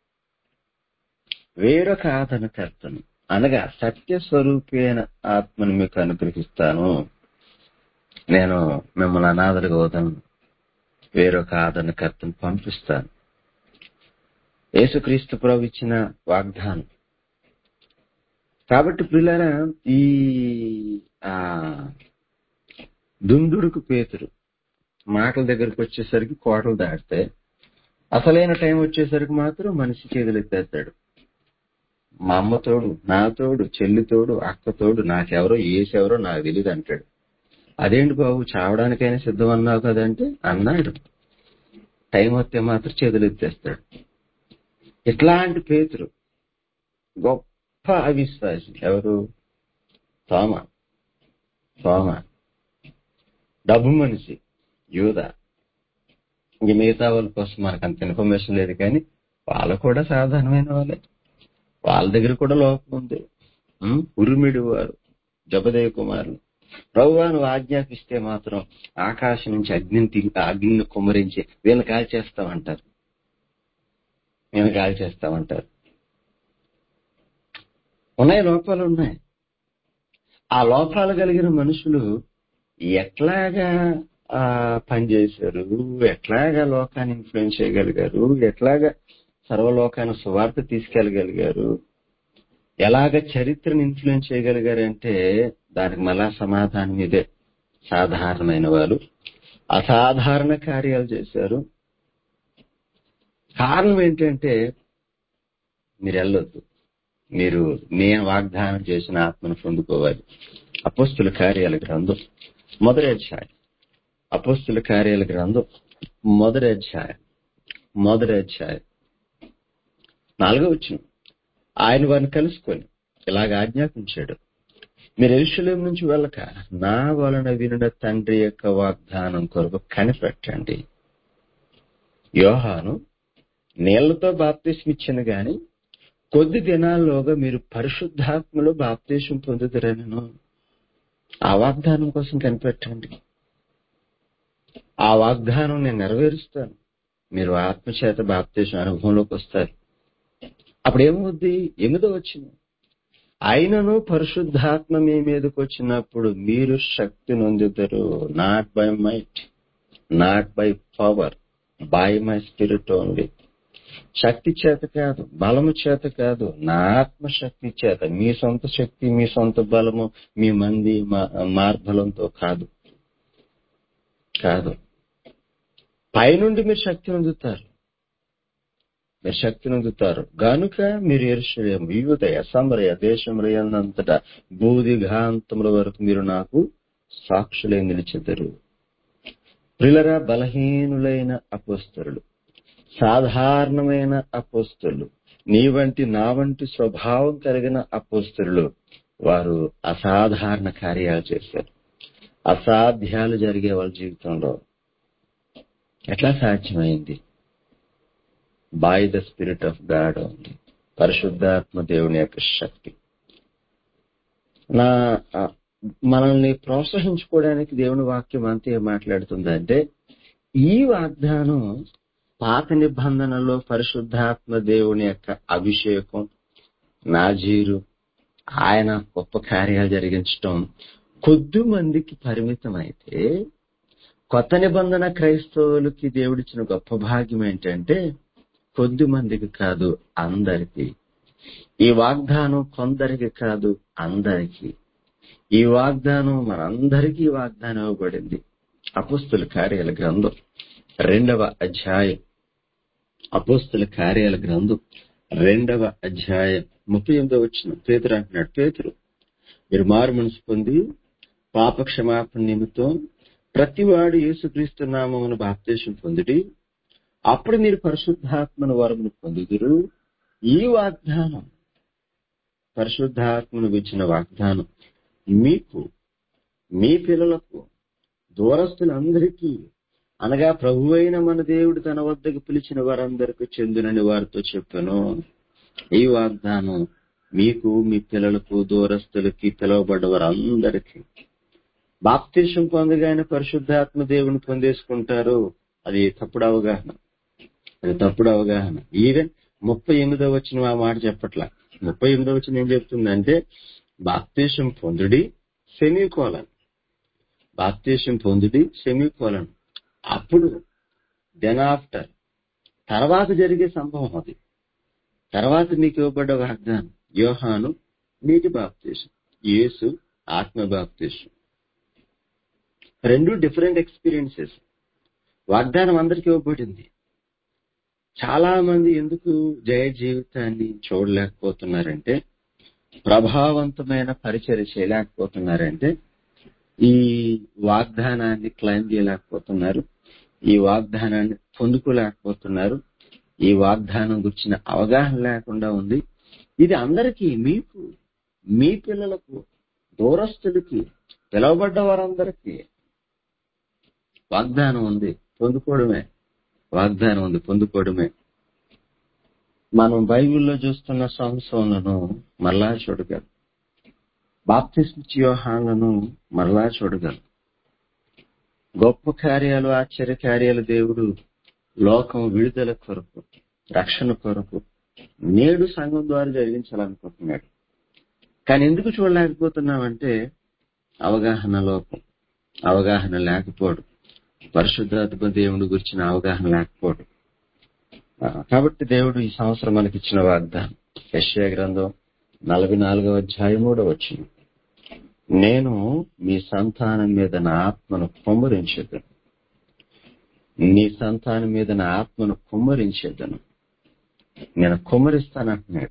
A: వేరొక ఆదరణకర్తను అనగా సత్య స్వరూపైన ఆత్మను మీకు అనుగ్రహిస్తాను. నేను మిమ్మల్ని అనాథలుగా వదలను, వేరొక ఆదరణకర్తను పంపిస్తాను. యేసుక్రీస్తు ప్రభు ఇచ్చిన వాగ్దానం. కాబట్టి ప్రియులారా, ఈ ఆ దుందుడుకు పేతురు మాటల దగ్గరకు వచ్చేసరికి కోటలు దాటితే, అసలైన టైం వచ్చేసరికి మాత్రం మనిషి చేతులు ఎత్తేస్తాడు. మా అమ్మ తోడు, నా తోడు, చెల్లి తోడు, అక్క తోడు, నాకెవరో ఏసెవరో నాకు తెలియదు అంటాడు. అదేంటి బాబు, చావడానికైనా సిద్ధం అన్నావు కదంటే అన్నాడు. టైం వస్తే మాత్రం చేతులు ఎత్తేస్తాడు. ఇట్లాంటి పేతురు గొప్ప అవిశ్వాసి. ఎవరు? తోమ. తోమ డబ్బు మనిషి యూదా. ఇంక మిగతా వాళ్ళ కోసం మనకు అంత ఇన్ఫర్మేషన్ లేదు, కానీ వాళ్ళు కూడా సాధారణమైన వాళ్ళే, వాళ్ళ దగ్గర కూడా లోపం ఉంది. ఉమ్, ఉరిమిడి వారు, జబదేయ కుమారులు. ప్రభువా నువ్వు ఆజ్ఞాపిస్తే మాత్రం ఆకాశం నుంచి అగ్నిని దిగి అగ్నిని కుమ్మరించి వీళ్ళని కాల్ చేస్తామంటారు, వీళ్ళని కాల్ చేస్తామంటారు. ఉన్నాయి, లోపాలు ఉన్నాయి. ఆ లోపాలు కలిగిన మనుషులు ఎట్లాగా ఆ పనిచేశారు, ఎట్లాగా లోకాన్ని ఇన్ఫ్లుయెన్స్ చేయగలిగారు, ఎట్లాగా సర్వలోకాన్ని సువార్త తీసుకెళ్ళగలిగారు, ఎలాగ చరిత్రను ఇన్ఫ్లుయెన్స్ చేయగలిగారంటే దానికి మళ్ళా సమాధానం ఇదే. సాధారణమైన వాళ్ళు అసాధారణ కార్యాలు చేశారు. కారణం ఏంటంటే మీరు వెళ్ళొద్దు, మీరు నేను వాగ్దానం చేసిన ఆత్మను పొందుకోవాలి. అపోస్తుల కార్యాల గ్రంథం మొదటి అధ్యాయం, అపోస్తుల కార్యాల గ్రంథం మొదటి అధ్యాయం, మొదటి అధ్యాయం నాలుగో వచనం. ఆయన వారిని కలుసుకొని ఇలాగ ఆజ్ఞాపించాడు, మీరు యెరూషలేము నుంచి వెళ్ళక నా వలన వినిన తండ్రి యొక్క వాగ్దానం కొరకు కనిపెట్టండి. యోహాను నీళ్లతో బాప్తిస్మం ఇచ్చాను గాని కొద్ది దినాల్లోగా మీరు పరిశుద్ధాత్మలో బాప్తిస్మం పొందుతారనను. ఆ వాగ్దానం కోసం కనిపెట్టండి. ఆ వాగ్దానం నేను నెరవేరుస్తాను, మీరు ఆత్మచేత బాప్తిస్మం అనుభవంలోకి వస్తారు. అప్పుడు ఏమవుద్ది? ఎనిమిదో వచ్చింది, అయినను పరిశుద్ధాత్మ మీ మీదకి వచ్చినప్పుడు మీరు శక్తి నొందుతారు. Not by might, not by power, by my spirit only. శక్తి చేత కాదు, బలము చేత కాదు, నా ఆత్మశక్తి చేత. మీ సొంత శక్తి, మీ సొంత బలము, మీ మంది మార్బలంతో కాదు, కాదు. పైనుండి మీరు శక్తి నొందుతారు, మీరు శక్తి నొందుతారు గనుక మీరు యెరూషలేము, యూదయ, సమరయ దేశములంతటా భూదిగాంతముల వరకు మీరు నాకు సాక్షులై నిలిచెదరు. ప్రిలరా, బలహీనులైన అపోస్తలులు, సాధారణమైన అపోస్తలులు, నీ వంటి నా వంటి స్వభావం కలిగిన అపోస్తలులు, వారు అసాధారణ కార్యాలు చేశారు. అసాధ్యాలు జరిగే వాళ్ళ జీవితంలో ఎట్లా సాధ్యమైంది? By the spirit of God only. పరిశుద్ధాత్మ దేవుని యొక్క శక్తి. నా మనల్ని ప్రోత్సహించుకోవడానికి దేవుని వాక్యం అంతా ఏం మాట్లాడుతుందంటే, ఈ వాగ్దానం పాత నిబంధనలో పరిశుద్ధాత్మ దేవుని యొక్క అభిషేకం, నాజీరు, ఆయన గొప్ప కార్యాలు జరిగించటం కొద్ది మందికి పరిమితం అయితే, కొత్త నిబంధన క్రైస్తవులకి దేవుడిచ్చిన గొప్ప భాగ్యం ఏంటంటే కొద్ది మందికి కాదు, అందరికీ. ఈ వాగ్దానం కొందరికి కాదు, అందరికీ. ఈ వాగ్దానం మనందరికీ వాగ్దానం ఇవ్వబడింది. అపోస్తుల కార్యాల గ్రంథం రెండవ అధ్యాయం, అపోస్తుల కార్యాల గ్రంథం రెండవ అధ్యాయం ముప్పై ఎనిమిదో వచనం. పేతురు అంటున్నాడు, పేతురు మీరు మారు మనసు పొంది పాప క్షమాపణ నిమిత్తం ప్రతివాడు యేసుక్రీస్తు నామమున బాప్తిసం పొందుడి, అప్పుడు మీరు పరిశుద్ధాత్మను వరమును పొందుదురు. ఈ వాగ్దానం, పరిశుద్ధాత్మను ఇచ్చిన వాగ్దానం మీకు, మీ పిల్లలకు, దూరస్తులందరికీ, అనగా ప్రభువైన మన దేవుడు తన వద్దకు పిలిచిన వారందరికీ చెందునని వారితో చెప్పాను. ఈ వాగ్దానం మీకు, మీ పిల్లలకు, దూరస్తులకి, పిలువబడ్డ వారందరికీ. బాప్తిసం పొందగానే పరిశుద్ధాత్మ దేవుని పొందేసుకుంటారు. అది తప్పుడు అవగాహన, అది తప్పుడు అవగాహన. ఈవెన్ ముప్పై ఎనిమిదో వచ్చిన ఆ మాట చెప్పట్లా. ముప్పై ఎనిమిదో వచ్చిన ఏం చెప్తుందంటే, బాప్తిసం పొందుడి సెమీకోలన్, బాప్తిసం పొందుడి సెమీకోలన్. అప్పుడు దెన్ ఆఫ్టర్, తర్వాత జరిగే సంభవం అది. తర్వాత మీకు ఇవ్వబడ్డ వాగ్దానం యోహాను నీటి బాప్తిసం, యేసు ఆత్మ బాప్తిసం. రెండు డిఫరెంట్ ఎక్స్పీరియన్సెస్. వాగ్దానం అందరికీ ఇవ్వబడింది. చాలా మంది ఎందుకు జయ జీవితాన్ని చూడలేకపోతున్నారంటే, ప్రభావవంతమైన పరిచర్య చేయలేకపోతున్నారంటే, ఈ వాగ్దానాన్ని క్లైమ్ చేయలేకపోతున్నారు, ఈ వాగ్దానాన్ని పొందుకోలేకపోతున్నారు, ఈ వాగ్దానం గురించిన అవగాహన లేకుండా ఉంది. ఇది అందరికీ, మీకు, మీ పిల్లలకు, దూరస్తులకి, పిలువబడ్డ వారందరికీ వాగ్దానం ఉంది, పొందుకోవడమే. వాగ్దానం ఉంది, పొందుకోవడమే. మనం బైబిల్లో చూస్తున్న సంసోనులను మరలా చూడగలం, బాప్తిస్మిచ్చి యోహానులను మరలా చూడగలం. గొప్ప కార్యాలు, ఆశ్చర్య కార్యాలు దేవుడు లోకం విడుదల కొరకు, రక్షణ కొరకు నేడు సంఘం ద్వారా జరిగించాలనుకుంటున్నాడు. కానీ ఎందుకు చూడలేకపోతున్నామంటే అవగాహన లోపం, అవగాహన లేకపోవడం, పరిశుద్ధాత్మ దేవుడి గురించిన అవగాహన లేకపోవడం. కాబట్టి దేవుడు ఈ సంవత్సరం మనకి ఇచ్చిన వాగ్దానం యెషయా గ్రంథం నలభై నాలుగవ అధ్యాయం మూడవ వచనం, నేను మీ సంతానం మీద నా ఆత్మను కుమ్మరించేదను, నీ సంతానం మీద నా ఆత్మను కుమ్మరించేదను. నేను కుమ్మరిస్తానంటున్నాడు.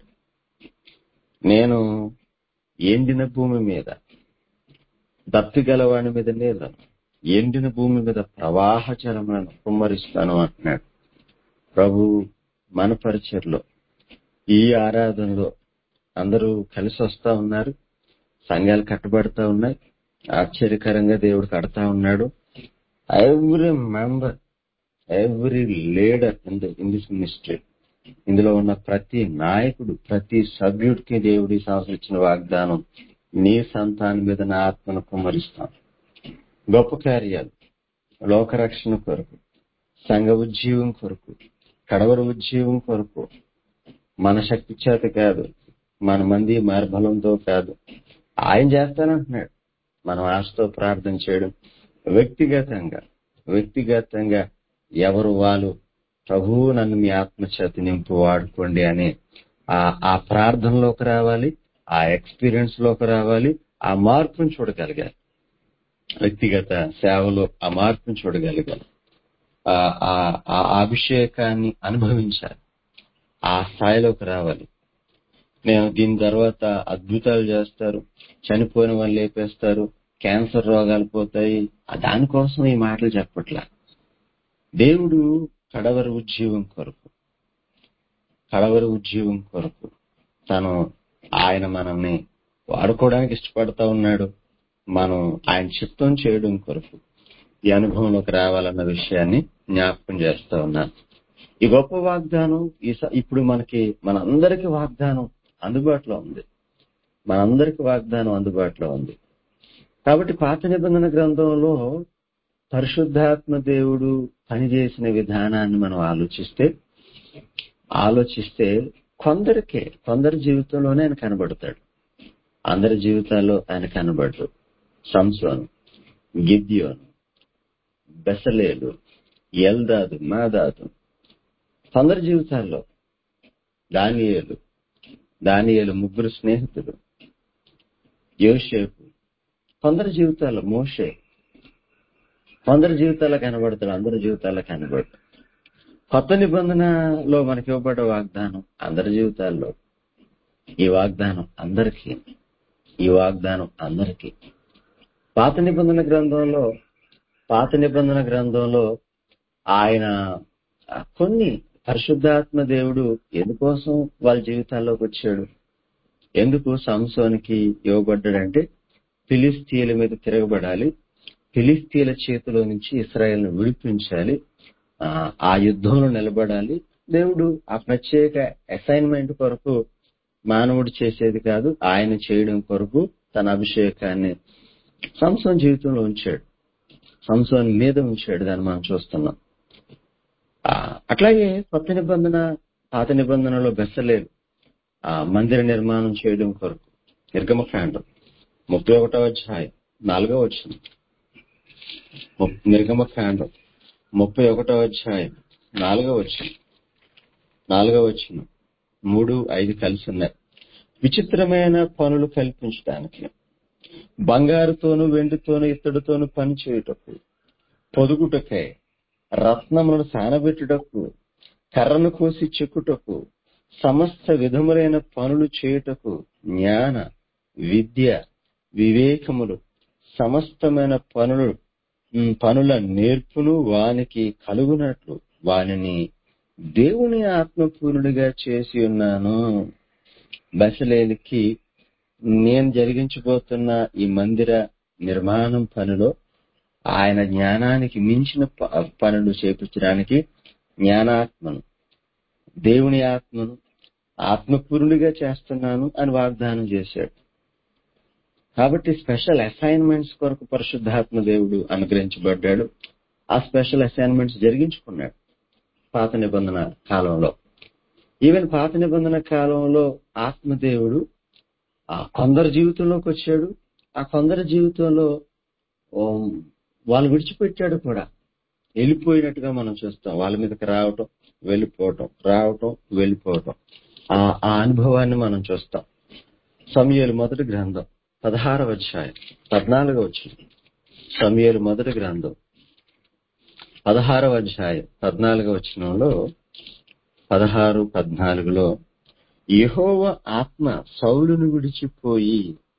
A: నేను ఎండిన భూమి మీద, దప్పిగలవాని మీద నీళ్లను, ఎండిన భూమి మీద ప్రవాహ జలములను కుమ్మరిస్తాను అంటున్నాడు. ప్రభు మన పరిచర్లో, ఈ ఆరాధనలో అందరూ కలిసి వస్తా ఉన్నారు, సంఘాలు కట్టబడతా ఉన్నాయి, ఆశ్చర్యకరంగా దేవుడు కడతా ఉన్నాడు. Every member, every leader in the in this ministry, ఇందులో ఉన్న ప్రతి నాయకుడు, ప్రతి సభ్యుడికి దేవుడు ఈ సంవత్సరం ఇచ్చిన వాగ్దానం, నీ సంతానం మీద నా ఆత్మను కుమ్మరిస్తాను. గొప్ప కార్యాలు, లోకరక్షణ కొరకు, సంఘ ఉజ్జీవం కొరకు, కడవర ఉజ్జీవం కొరకు, మన శక్తి చేత కాదు, మన మంది మార్బలంతో కాదు, ఆయన చేస్తానంటున్నాడు. మనం ఆశతో ప్రార్థన చేయడం, వ్యక్తిగతంగా వ్యక్తిగతంగా ఎవరు వాళ్ళు ప్రభువు నన్ను మీ ఆత్మచేత నింపు వాడుకోండి అని ఆ ప్రార్థనలోకి రావాలి, ఆ ఎక్స్పీరియన్స్ లోకి రావాలి, ఆ మార్పును చూడగలగాలి. వ్యక్తిగత సేవలో ఆ మార్పును చూడగలగాలి, ఆ అభిషేకాన్ని అనుభవించాలి, ఆ స్థాయిలోకి రావాలి. నేను దీని తర్వాత అద్భుతాలు చేస్తారు, చనిపోయిన వాళ్ళు లేపేస్తారు, క్యాన్సర్ రోగాలు పోతాయి, దానికోసం ఈ మాటలు చెప్పట్లా. దేవుడు కడవరి ఉజ్జీవం కొరకు కడవరి ఉజ్జీవం కొరకు తను ఆయన మనల్ని వాడుకోవడానికి ఇష్టపడతా ఉన్నాడు. మనం ఆయన చిత్తం చేయడం కొరకు ఈ అనుభవంలోకి రావాలన్న విషయాన్ని జ్ఞాపకం చేస్తా ఉన్నాను. ఈ గొప్ప వాగ్దానం ఈ ఇప్పుడు మనకి మనందరికీ వాగ్దానం అందుబాటులో ఉంది. మనందరికీ వాగ్దానం అందుబాటులో ఉంది. కాబట్టి పాత నిబంధన గ్రంథంలో పరిశుద్ధాత్మ దేవుడు పనిచేసిన విధానాన్ని మనం ఆలోచిస్తే ఆలోచిస్తే కొందరికే కొందరి జీవితంలోనే ఆయన కనబడతాడు. అందరి జీవితాల్లో ఆయన కనబడరు. సంసోను, గిద్యోను, బెసలేలు, ఎల్దాదు, మాదాదు, కొందరి జీవితాల్లో దానియేలు దానియేలు ముగ్గురు స్నేహితులు, యోసేపు, కొందరి జీవితాల్లో మోషే, కొందరి జీవితాల్లో కనబడతాడు, అందరి జీవితాల్లో కనబడతాడు. కొత్త నిబంధనలో మనకి ఇవ్వబడ్డ వాగ్దానం అందరి జీవితాల్లో. ఈ వాగ్దానం అందరికీ ఈ వాగ్దానం అందరికీ పాత నిబంధన గ్రంథంలో పాత నిబంధన గ్రంథంలో ఆయన కొన్ని పరిశుద్ధాత్మ దేవుడు ఎందుకోసం వాళ్ళ జీవితాల్లోకి వచ్చాడు, ఎందుకు సంసోనికి ఇవ్వబడ్డాడంటే ఫిలిస్తీయుల మీద తిరగబడాలి, ఫిలిస్తీయుల చేతిలో నుంచి ఇశ్రాయేలును విడిపించాలి, ఆ యుద్ధంలో నిలబడాలి. దేవుడు ఆ ప్రత్యేక అసైన్మెంట్ కొరకు మానవుడు చేసేది కాదు, ఆయన చేయడం కొరకు తన అభిషేకాన్ని సంసోన్ జీవితంలో ఉంచాడు, సంసోన్ మీద ఉంచాడు. దాన్ని మనం చూస్తున్నాం. అట్లాగే కొత్త నిబంధన పాత నిబంధనలో బెసలేలు ఆ మందిర నిర్మాణం చేయడం కొరకు నిర్గమకాండం ముప్పై ఒకటో అధ్యాయం నాలుగో వచనం నిర్గమకాండం ముప్పై ఒకటో అధ్యాయం నాలుగో వచనం నాలుగో వచనం మూడు ఐదు కలిసి ఉన్నాయి. విచిత్రమైన పనులు కల్పించడానికి, బంగారుతోను వెండితోను ఇత్తడితోను పని చేయుటకు, పొదుగుటకై, రత్నములను సానబెట్టుటకు, కర్రను కోసి చెక్కుటకు, సమస్త విధములైన పనులు చేయుటకు, జ్ఞాన విద్య వివేకములు సమస్తమైన పనులు పనుల నేర్పును వానికి కలుగునట్లు వానిని దేవుని ఆత్మపూర్ణుడిగా చేసి ఉన్నాను. బెసలేలుకి నేను జరిగించబోతున్న ఈ మందిర నిర్మాణం పనిలో ఆయన జ్ఞానానికి మించిన పనులు చేపించడానికి జ్ఞానాత్మను, దేవుని ఆత్మను ఆత్మపూర్ణుడిగా చేస్తున్నాను అని వాగ్దానం చేశాడు. కాబట్టి స్పెషల్ అసైన్మెంట్స్ కొరకు పరిశుద్ధాత్మ దేవుడు అనుగ్రహించబడ్డాడు. ఆ స్పెషల్ అసైన్మెంట్స్ జరిగించుకున్నాడు పాత నిబంధన కాలంలో. ఈవెన్ పాత నిబంధన కాలంలో ఆత్మదేవుడు ఆ కొందరి జీవితంలోకి వచ్చాడు. ఆ కొందరి జీవితంలో వాళ్ళు విడిచిపెట్టాడు కూడా, వెళ్ళిపోయినట్టుగా మనం చూస్తాం. వాళ్ళ మీదకి రావటం వెళ్ళిపోవటం రావటం వెళ్ళిపోవటం ఆ ఆ అనుభవాన్ని మనం చూస్తాం. సమూయేలు మొదటి గ్రంథం పదహారవ అధ్యాయం పద్నాలుగో వచనం. సమూయేలు మొదటి గ్రంథం పదహారవ అధ్యాయం పద్నాలుగో వచనంలో పదహారు పద్నాలుగులో యెహోవా ఆత్మ సౌలును విడిచిపోయి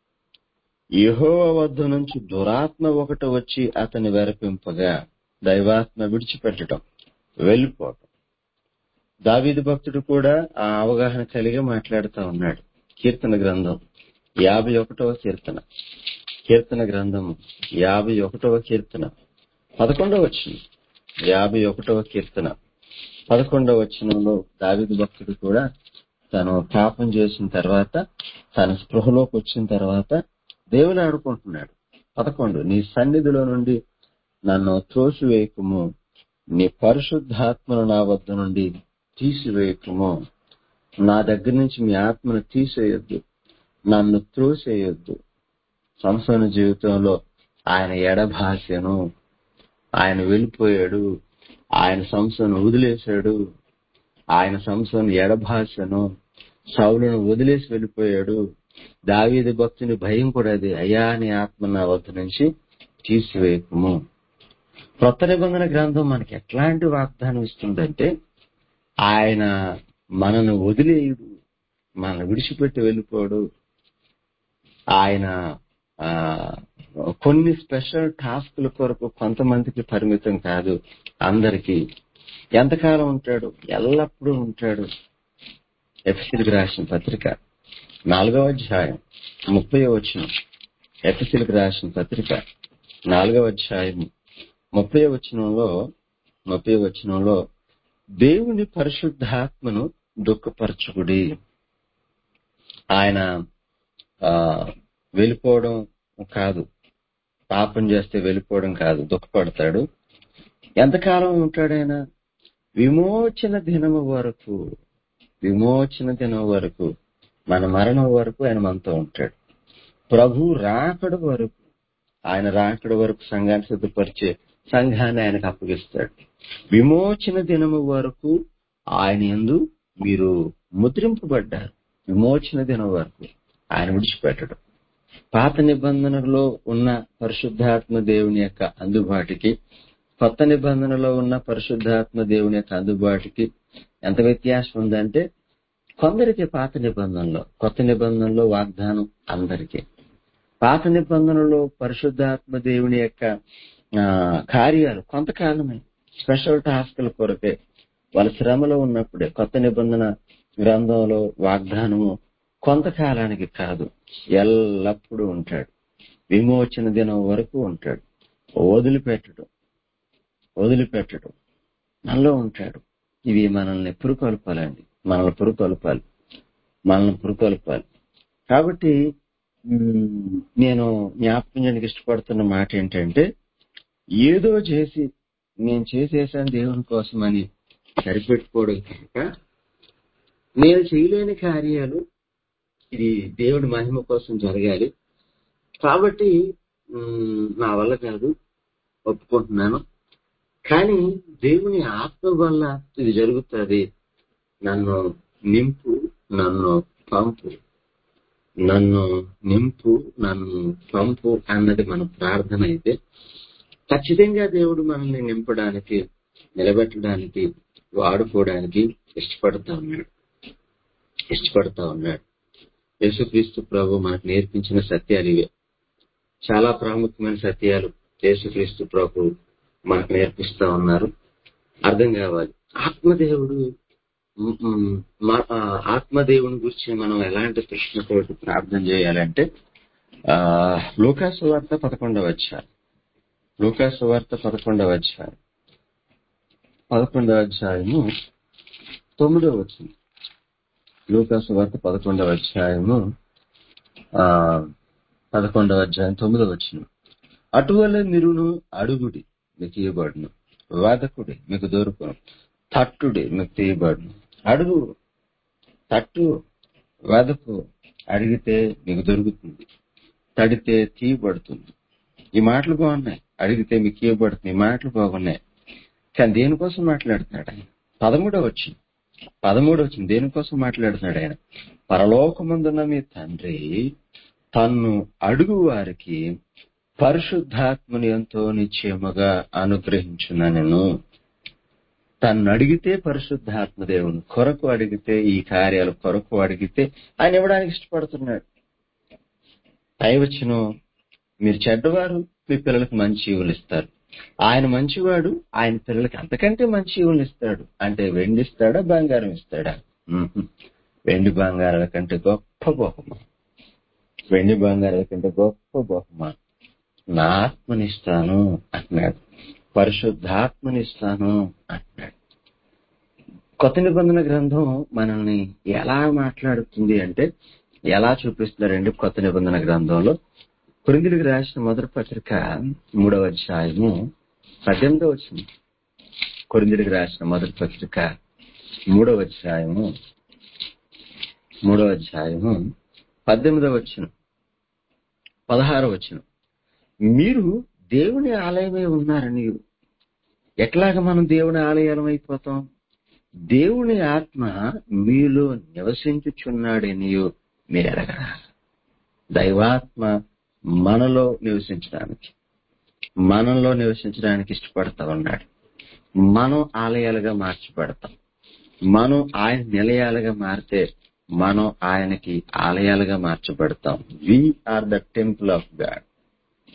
A: యెహోవా వద్ద నుంచి దురాత్మ ఒకటి వచ్చి అతని వెరపింపగా, దైవాత్మ విడిచిపెట్టడం వెళ్ళిపోవటం. దావీదు భక్తుడు కూడా ఆ అవగాహన కలిగి మాట్లాడుతూ ఉన్నాడు. కీర్తన గ్రంథం యాభై ఒకటవ కీర్తన కీర్తన గ్రంథం యాభై ఒకటవ కీర్తన పదకొండవ వచనం యాభై ఒకటవ కీర్తన పదకొండవ వచనంలో దావీదు భక్తుడు కూడా తను పాపం చేసిన తర్వాత, తన స్పృహలోకి వచ్చిన తర్వాత దేవుని ఆడుకుంటున్నాడు. పదకొండు, నీ సన్నిధిలో నుండి నన్ను త్రోసివేయకుము, నీ పరిశుద్ధాత్మను నా వద్ద నుండి తీసివేయకుము. నా దగ్గర నుంచి మీ ఆత్మను తీసేయొద్దు, నన్ను త్రోసేయొద్దు. సంసోను జీవితంలో ఆయన ఎడభాషను, ఆయన వెళ్ళిపోయాడు, ఆయన సంసోను వదిలేశాడు, ఆయన సంసోను ఎడభాషను సౌలును వదిలేసి వెళ్ళిపోయాడు. దావీదు భక్తుని భయం కూడా అది, అయ్యా నీ ఆత్మ నా వద్ద నుంచి తీసివేయకుము. కొత్త నిబంధన గ్రంథం మనకి ఎట్లాంటి వాగ్దానం ఇస్తుందంటే, ఆయన మనను వదిలేయుడు, మనల్ని విడిచిపెట్టి వెళ్ళిపోడు. ఆయన ఆ కొన్ని స్పెషల్ టాస్క్ల కొరకు కొంతమందికి పరిమితం కాదు, అందరికీ. ఎంతకాలం ఉంటాడు? ఎల్లప్పుడూ ఉంటాడు. ఎఫెసీయులకు రాసిన పత్రిక నాలుగవ అధ్యాయం ముప్పై వచనం. ఎఫెసీయులకు రాసిన పత్రిక నాలుగవ అధ్యాయం ముప్పై వచనంలో ముప్పై వచనంలో దేవుని పరిశుద్ధాత్మను దుఃఖపరచుకుడి. ఆయన ఆ వెళ్ళిపోవడం కాదు, పాపం చేస్తే వెళ్ళిపోవడం కాదు, దుఃఖపడతాడు. ఎంతకాలం ఉంటాడైన? విమోచన దినము వరకు. విమోచన దినం వరకు, మన మరణం వరకు ఆయన మనతో ఉంటాడు. ప్రభు రాకడ వరకు, ఆయన రాకడ వరకు సంఘాన్ని సిద్ధపరిచే సంఘాన్ని ఆయనకు అప్పగిస్తాడు. విమోచన దినము వరకు ఆయన యందు మీరు ముద్రింపబడ్డారు. విమోచన దినం వరకు ఆయన విడిచిపెట్టడం. పాత నిబంధనలో ఉన్న పరిశుద్ధాత్మ దేవుని యొక్క అందుబాటుకి, కొత్త నిబంధనలో ఉన్న పరిశుద్ధాత్మ దేవుని యొక్క అందుబాటుకి ఎంత వ్యత్యాసం ఉందంటే, కొందరికి పాత నిబంధనలో, కొత్త నిబంధనలో వాగ్దానం అందరికీ. పాత నిబంధనలో పరిశుద్ధాత్మ దేవుని యొక్క కార్యాలు కొంతకాలమే, స్పెషల్ టాస్క్ల కొరకే, వాళ్ళ శ్రమలో ఉన్నప్పుడే. కొత్త నిబంధన గ్రంథంలో వాగ్దానము కొంతకాలానికి కాదు, ఎల్లప్పుడూ ఉంటాడు. విమోచన దినం వరకు ఉంటాడు. వదిలిపెట్టడం వదిలిపెట్టడం మనలో ఉంటాడు. ఇవి మనల్ని పురుకొల్పాలండి, మనల్ని పురుకొల్పాలి మనల్ని పురుకొల్పాలి కాబట్టి నేను జ్ఞాపకం చేయడానికి ఇష్టపడుతున్న మాట ఏంటంటే, ఏదో చేసి నేను చేసేసాను దేవుని కోసం అని సరిపెట్టుకోవడం కనుక, నేను చేయలేని కార్యాలు ఇది దేవుడి మహిమ కోసం జరగాలి కాబట్టి నా వల్ల కాదు, ఒప్పుకుంటున్నాను. కానీ దేవుని ఆత్మ వల్ల ఇది జరుగుతుంది. నన్ను నింపు, నన్ను పంపు, నన్ను నింపు, నన్ను పంపు అన్నది మన ప్రార్థన అయితే, ఖచ్చితంగా దేవుడు మనల్ని నింపడానికి, నిలబెట్టడానికి, వాడుకోవడానికి ఇష్టపడతా ఉన్నాడు ఇష్టపడతా ఉన్నాడు యేసుక్రీస్తు ప్రభు మనకు నేర్పించిన సత్యాలు ఇవే. చాలా ప్రాముఖ్యమైన సత్యాలు యేసుక్రీస్తు ప్రభు మనకు నేర్పిస్తా ఉన్నారు. అర్థం కావాలి. ఆత్మదేవుడు ఆత్మదేవుని గురించి మనం ఎలాంటి ప్రశ్నతోటి ప్రార్థన చేయాలంటే, ఆ లూకాసు వార్త పదకొండవ అధ్యాయం లూకాసు వార్త పదకొండవ అధ్యాయం పదకొండవ అధ్యాయము తొమ్మిదవ వచనం. లూకాసు వార్త పదకొండవ అధ్యాయము ఆ పదకొండవ అధ్యాయం తొమ్మిదవ వచనం. అటువల్ల మీరును అడుగుడి, మీకు ఇవ్వబడును, వాదకుడి, మీకు దొరుకును, తట్టుడి, మీకు తీయబడును. అడుగు, తట్టు, వాదకు. అడిగితే మీకు దొరుకుతుంది, తడితే తీయబడుతుంది. ఈ మాటలు బాగున్నాయి. అడిగితే మీకు ఇవ్వబడుతుంది, ఈ మాటలు బాగున్నాయి. కానీ దేనికోసం మాట్లాడుతున్నాడు ఆయన? పదమూడవ వచ్చింది పదమూడు వచ్చింది దేనికోసం మాట్లాడుతున్నాడు ఆయన? పరలోకమందున్న మీ తండ్రి తన్ను అడుగు వారికి పరిశుద్ధాత్మని ఎంతో నిశ్చయముగా అనుగ్రహించునను. తన్ను అడిగితే పరిశుద్ధాత్మ దేవుని కొరకు అడిగితే, ఈ కార్యాల కొరకు అడిగితే ఆయన ఇవ్వడానికి ఇష్టపడుతున్నాడు. పైవచ్చును, మీరు చెడ్డవారు, మీ పిల్లలకు మంచి ఈవులు ఇస్తారు. ఆయన మంచివాడు, ఆయన పిల్లలకి అంతకంటే మంచి ఈవులు ఇస్తాడు. అంటే వెండి ఇస్తాడా, బంగారం ఇస్తాడా? వెండి బంగారాల కంటే గొప్ప బహుమా వెండి బంగారాల కంటే గొప్ప బహుమా నా ఆత్మనిస్తాను అంటున్నాడు. పరిశుద్ధాత్మనిస్తాను అంటున్నాడు. కొత్త నిబంధన గ్రంథం మనల్ని ఎలా మాట్లాడుతుంది అంటే, ఎలా చూపిస్తున్నారండి? కొత్త నిబంధన గ్రంథంలో కొరింథీయులకు రాసిన మొదటి పత్రిక మూడవ అధ్యాయము పద్దెనిమిదవ వచనం. కొరింథీయులకు రాసిన మొదటి పత్రిక మూడవ అధ్యాయము మూడవ అధ్యాయము పద్దెనిమిదవ వచనం, పదహారవ వచనం. మీరు దేవుని ఆలయమై ఉన్నారని. ఎట్లాగా మనం దేవుని ఆలయం అయిపోతాం? దేవుని ఆత్మ మీలో నివసించుచున్నాడని మీరు ఎరగరా? దైవాత్మ మనలో నివసించడానికి మనలో నివసించడానికి ఇష్టపడతా ఉన్నాడు. మనం ఆలయాలుగా మార్చబడతాం. మనం ఆయన నిలయాలుగా మారితే మనం ఆయనకి ఆలయాలుగా మార్చబడతాం. We are the temple of God.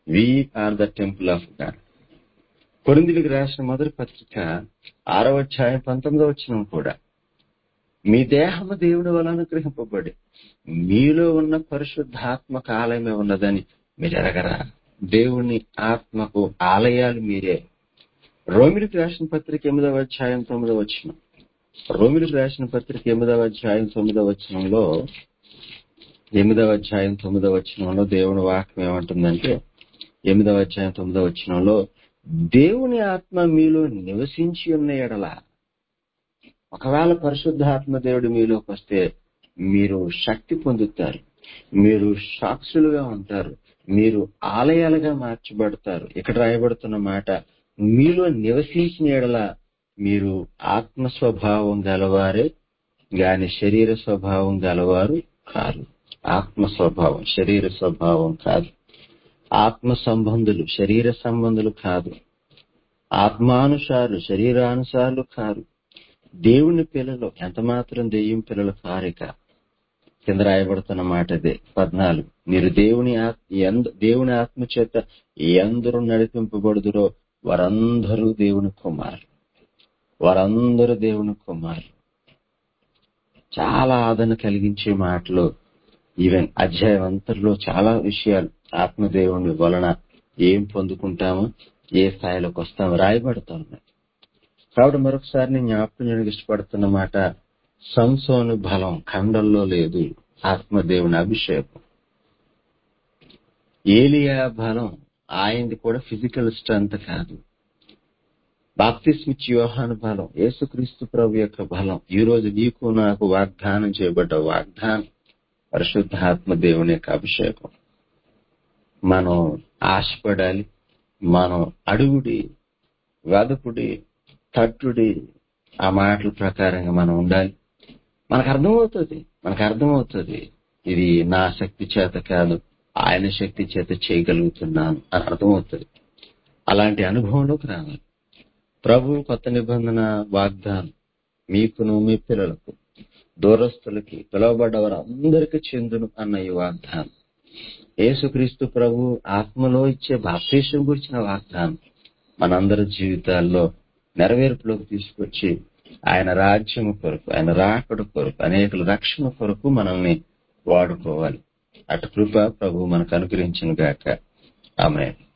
A: We are the temple of God. కొరింథీయులకు రాసిన మొదటి పత్రిక ఆరవ అధ్యాయం పంతొమ్మిదవ వచనం కూడా, మీ దేహము దేవుని వలన అనుగ్రహింపబడి మీలో ఉన్న పరిశుద్ధాత్మక ఆలయమే ఉన్నదని మీరు ఎరగరా? దేవుని ఆత్మకు ఆలయాలు మీరే. రోమిలకు రాసిన పత్రిక ఎనిమిదవ అధ్యాయం తొమ్మిదవ వచనం, రోమిలకు రాసిన పత్రిక ఎనిమిదవ అధ్యాయం తొమ్మిదవ వచనంలో ఎనిమిదవ అధ్యాయం తొమ్మిదవ వచనంలో దేవుని వాక్యం ఏమంటుందంటే, ఎనిమిదవ అధ్యాయం తొమ్మిదవ వచనంలో, దేవుని ఆత్మ మీలో నివసించి ఉన్న ఎడల, ఒకవేళ పరిశుద్ధాత్మ దేవుడు మీలోకి వస్తే మీరు శక్తి పొందుతారు, మీరు సాక్షులుగా ఉంటారు, మీరు ఆలయాలుగా మార్చబడతారు. ఇక్కడ రాయబడుతున్న మాట, మీలో నివసించిన ఎడల మీరు ఆత్మ స్వభావం గలవారే గాని శరీర స్వభావం గలవారు కాదు. ఆత్మ స్వభావం, శరీర స్వభావం కాదు. ఆత్మ సంబంధులు, శరీర సంబంధులు కాదు. ఆత్మానుసారులు, శరీరానుసారులు కాదు. దేవుని పిల్లలు ఎంత మాత్రం దెయ్యం పిల్లలు కారిక. కింద రాయబడుతున్న మాట అదే పద్నాలుగు, మీరు దేవుని దేవుని ఆత్మ చేత ఎందరూ నడిపింపబడుదురో వారందరూ దేవుని కుమారులు, వారందరూ దేవుని కుమారులు. చాలా ఆదరణ కలిగించే మాటలు. ఈవెన్ అధ్యాయం అంతట్లో చాలా విషయాలు ఆత్మదేవుని వలన ఏం పొందుకుంటామో, ఏ స్థాయిలోకి వస్తామో రాయబడుతూ ఉన్నాయి. కాబట్టి మరొకసారి నేను జ్ఞాపకం చేయడానికి ఇష్టపడుతున్న మాట, సంసోను బలం ఖండంలో లేదు, ఆత్మదేవుని అభిషేకం. ఏలియా బలం ఆయనది కూడా ఫిజికల్ స్ట్రెంత్ కాదు. బాప్తిస్మిచ్చి యోహాను బలం యేసుక్రీస్తు ప్రభు యొక్క బలం. ఈ రోజు నీకు నాకు వాగ్దానం చేయబడ్డ వాగ్దానం పరిశుద్ధాత్మ దేవుని యొక్క అభిషేకం. మనం ఆశపడాలి, మనం అడుగుడి, వెదకుడి, తట్టుడి, ఆ మాటల ప్రకారంగా మనం ఉండాలి. మనకు అర్థమవుతుంది మనకు అర్థమవుతుంది ఇది నా శక్తి చేత కాదు, ఆయన శక్తి చేత చేయగలుగుతున్నాను అని అర్థమవుతుంది. అలాంటి అనుభవంలోకి రావాలి. ప్రభు కొత్త నిబంధన వాగ్దానం మీకును మీ పిల్లలకు, దూరస్తులకి, పిలువబడ్డ వారు అందరికీ చెందును అన్న ఈ వాగ్దానం, యేసుక్రీస్తు ప్రభు ఆత్మలో ఇచ్చే బాప్తీసం గురించిన వాగ్దానం మనందరి జీవితాల్లో నెరవేర్పులోకి తీసుకొచ్చి ఆయన రాజ్యము కొరకు, ఆయన రాకడ కొరకు, అనేకుల రక్షణ కొరకు మనల్ని వాడుకోవాలి. అటు కృప ప్రభు మనకు అనుగ్రహించును గాక. ఆమేన్.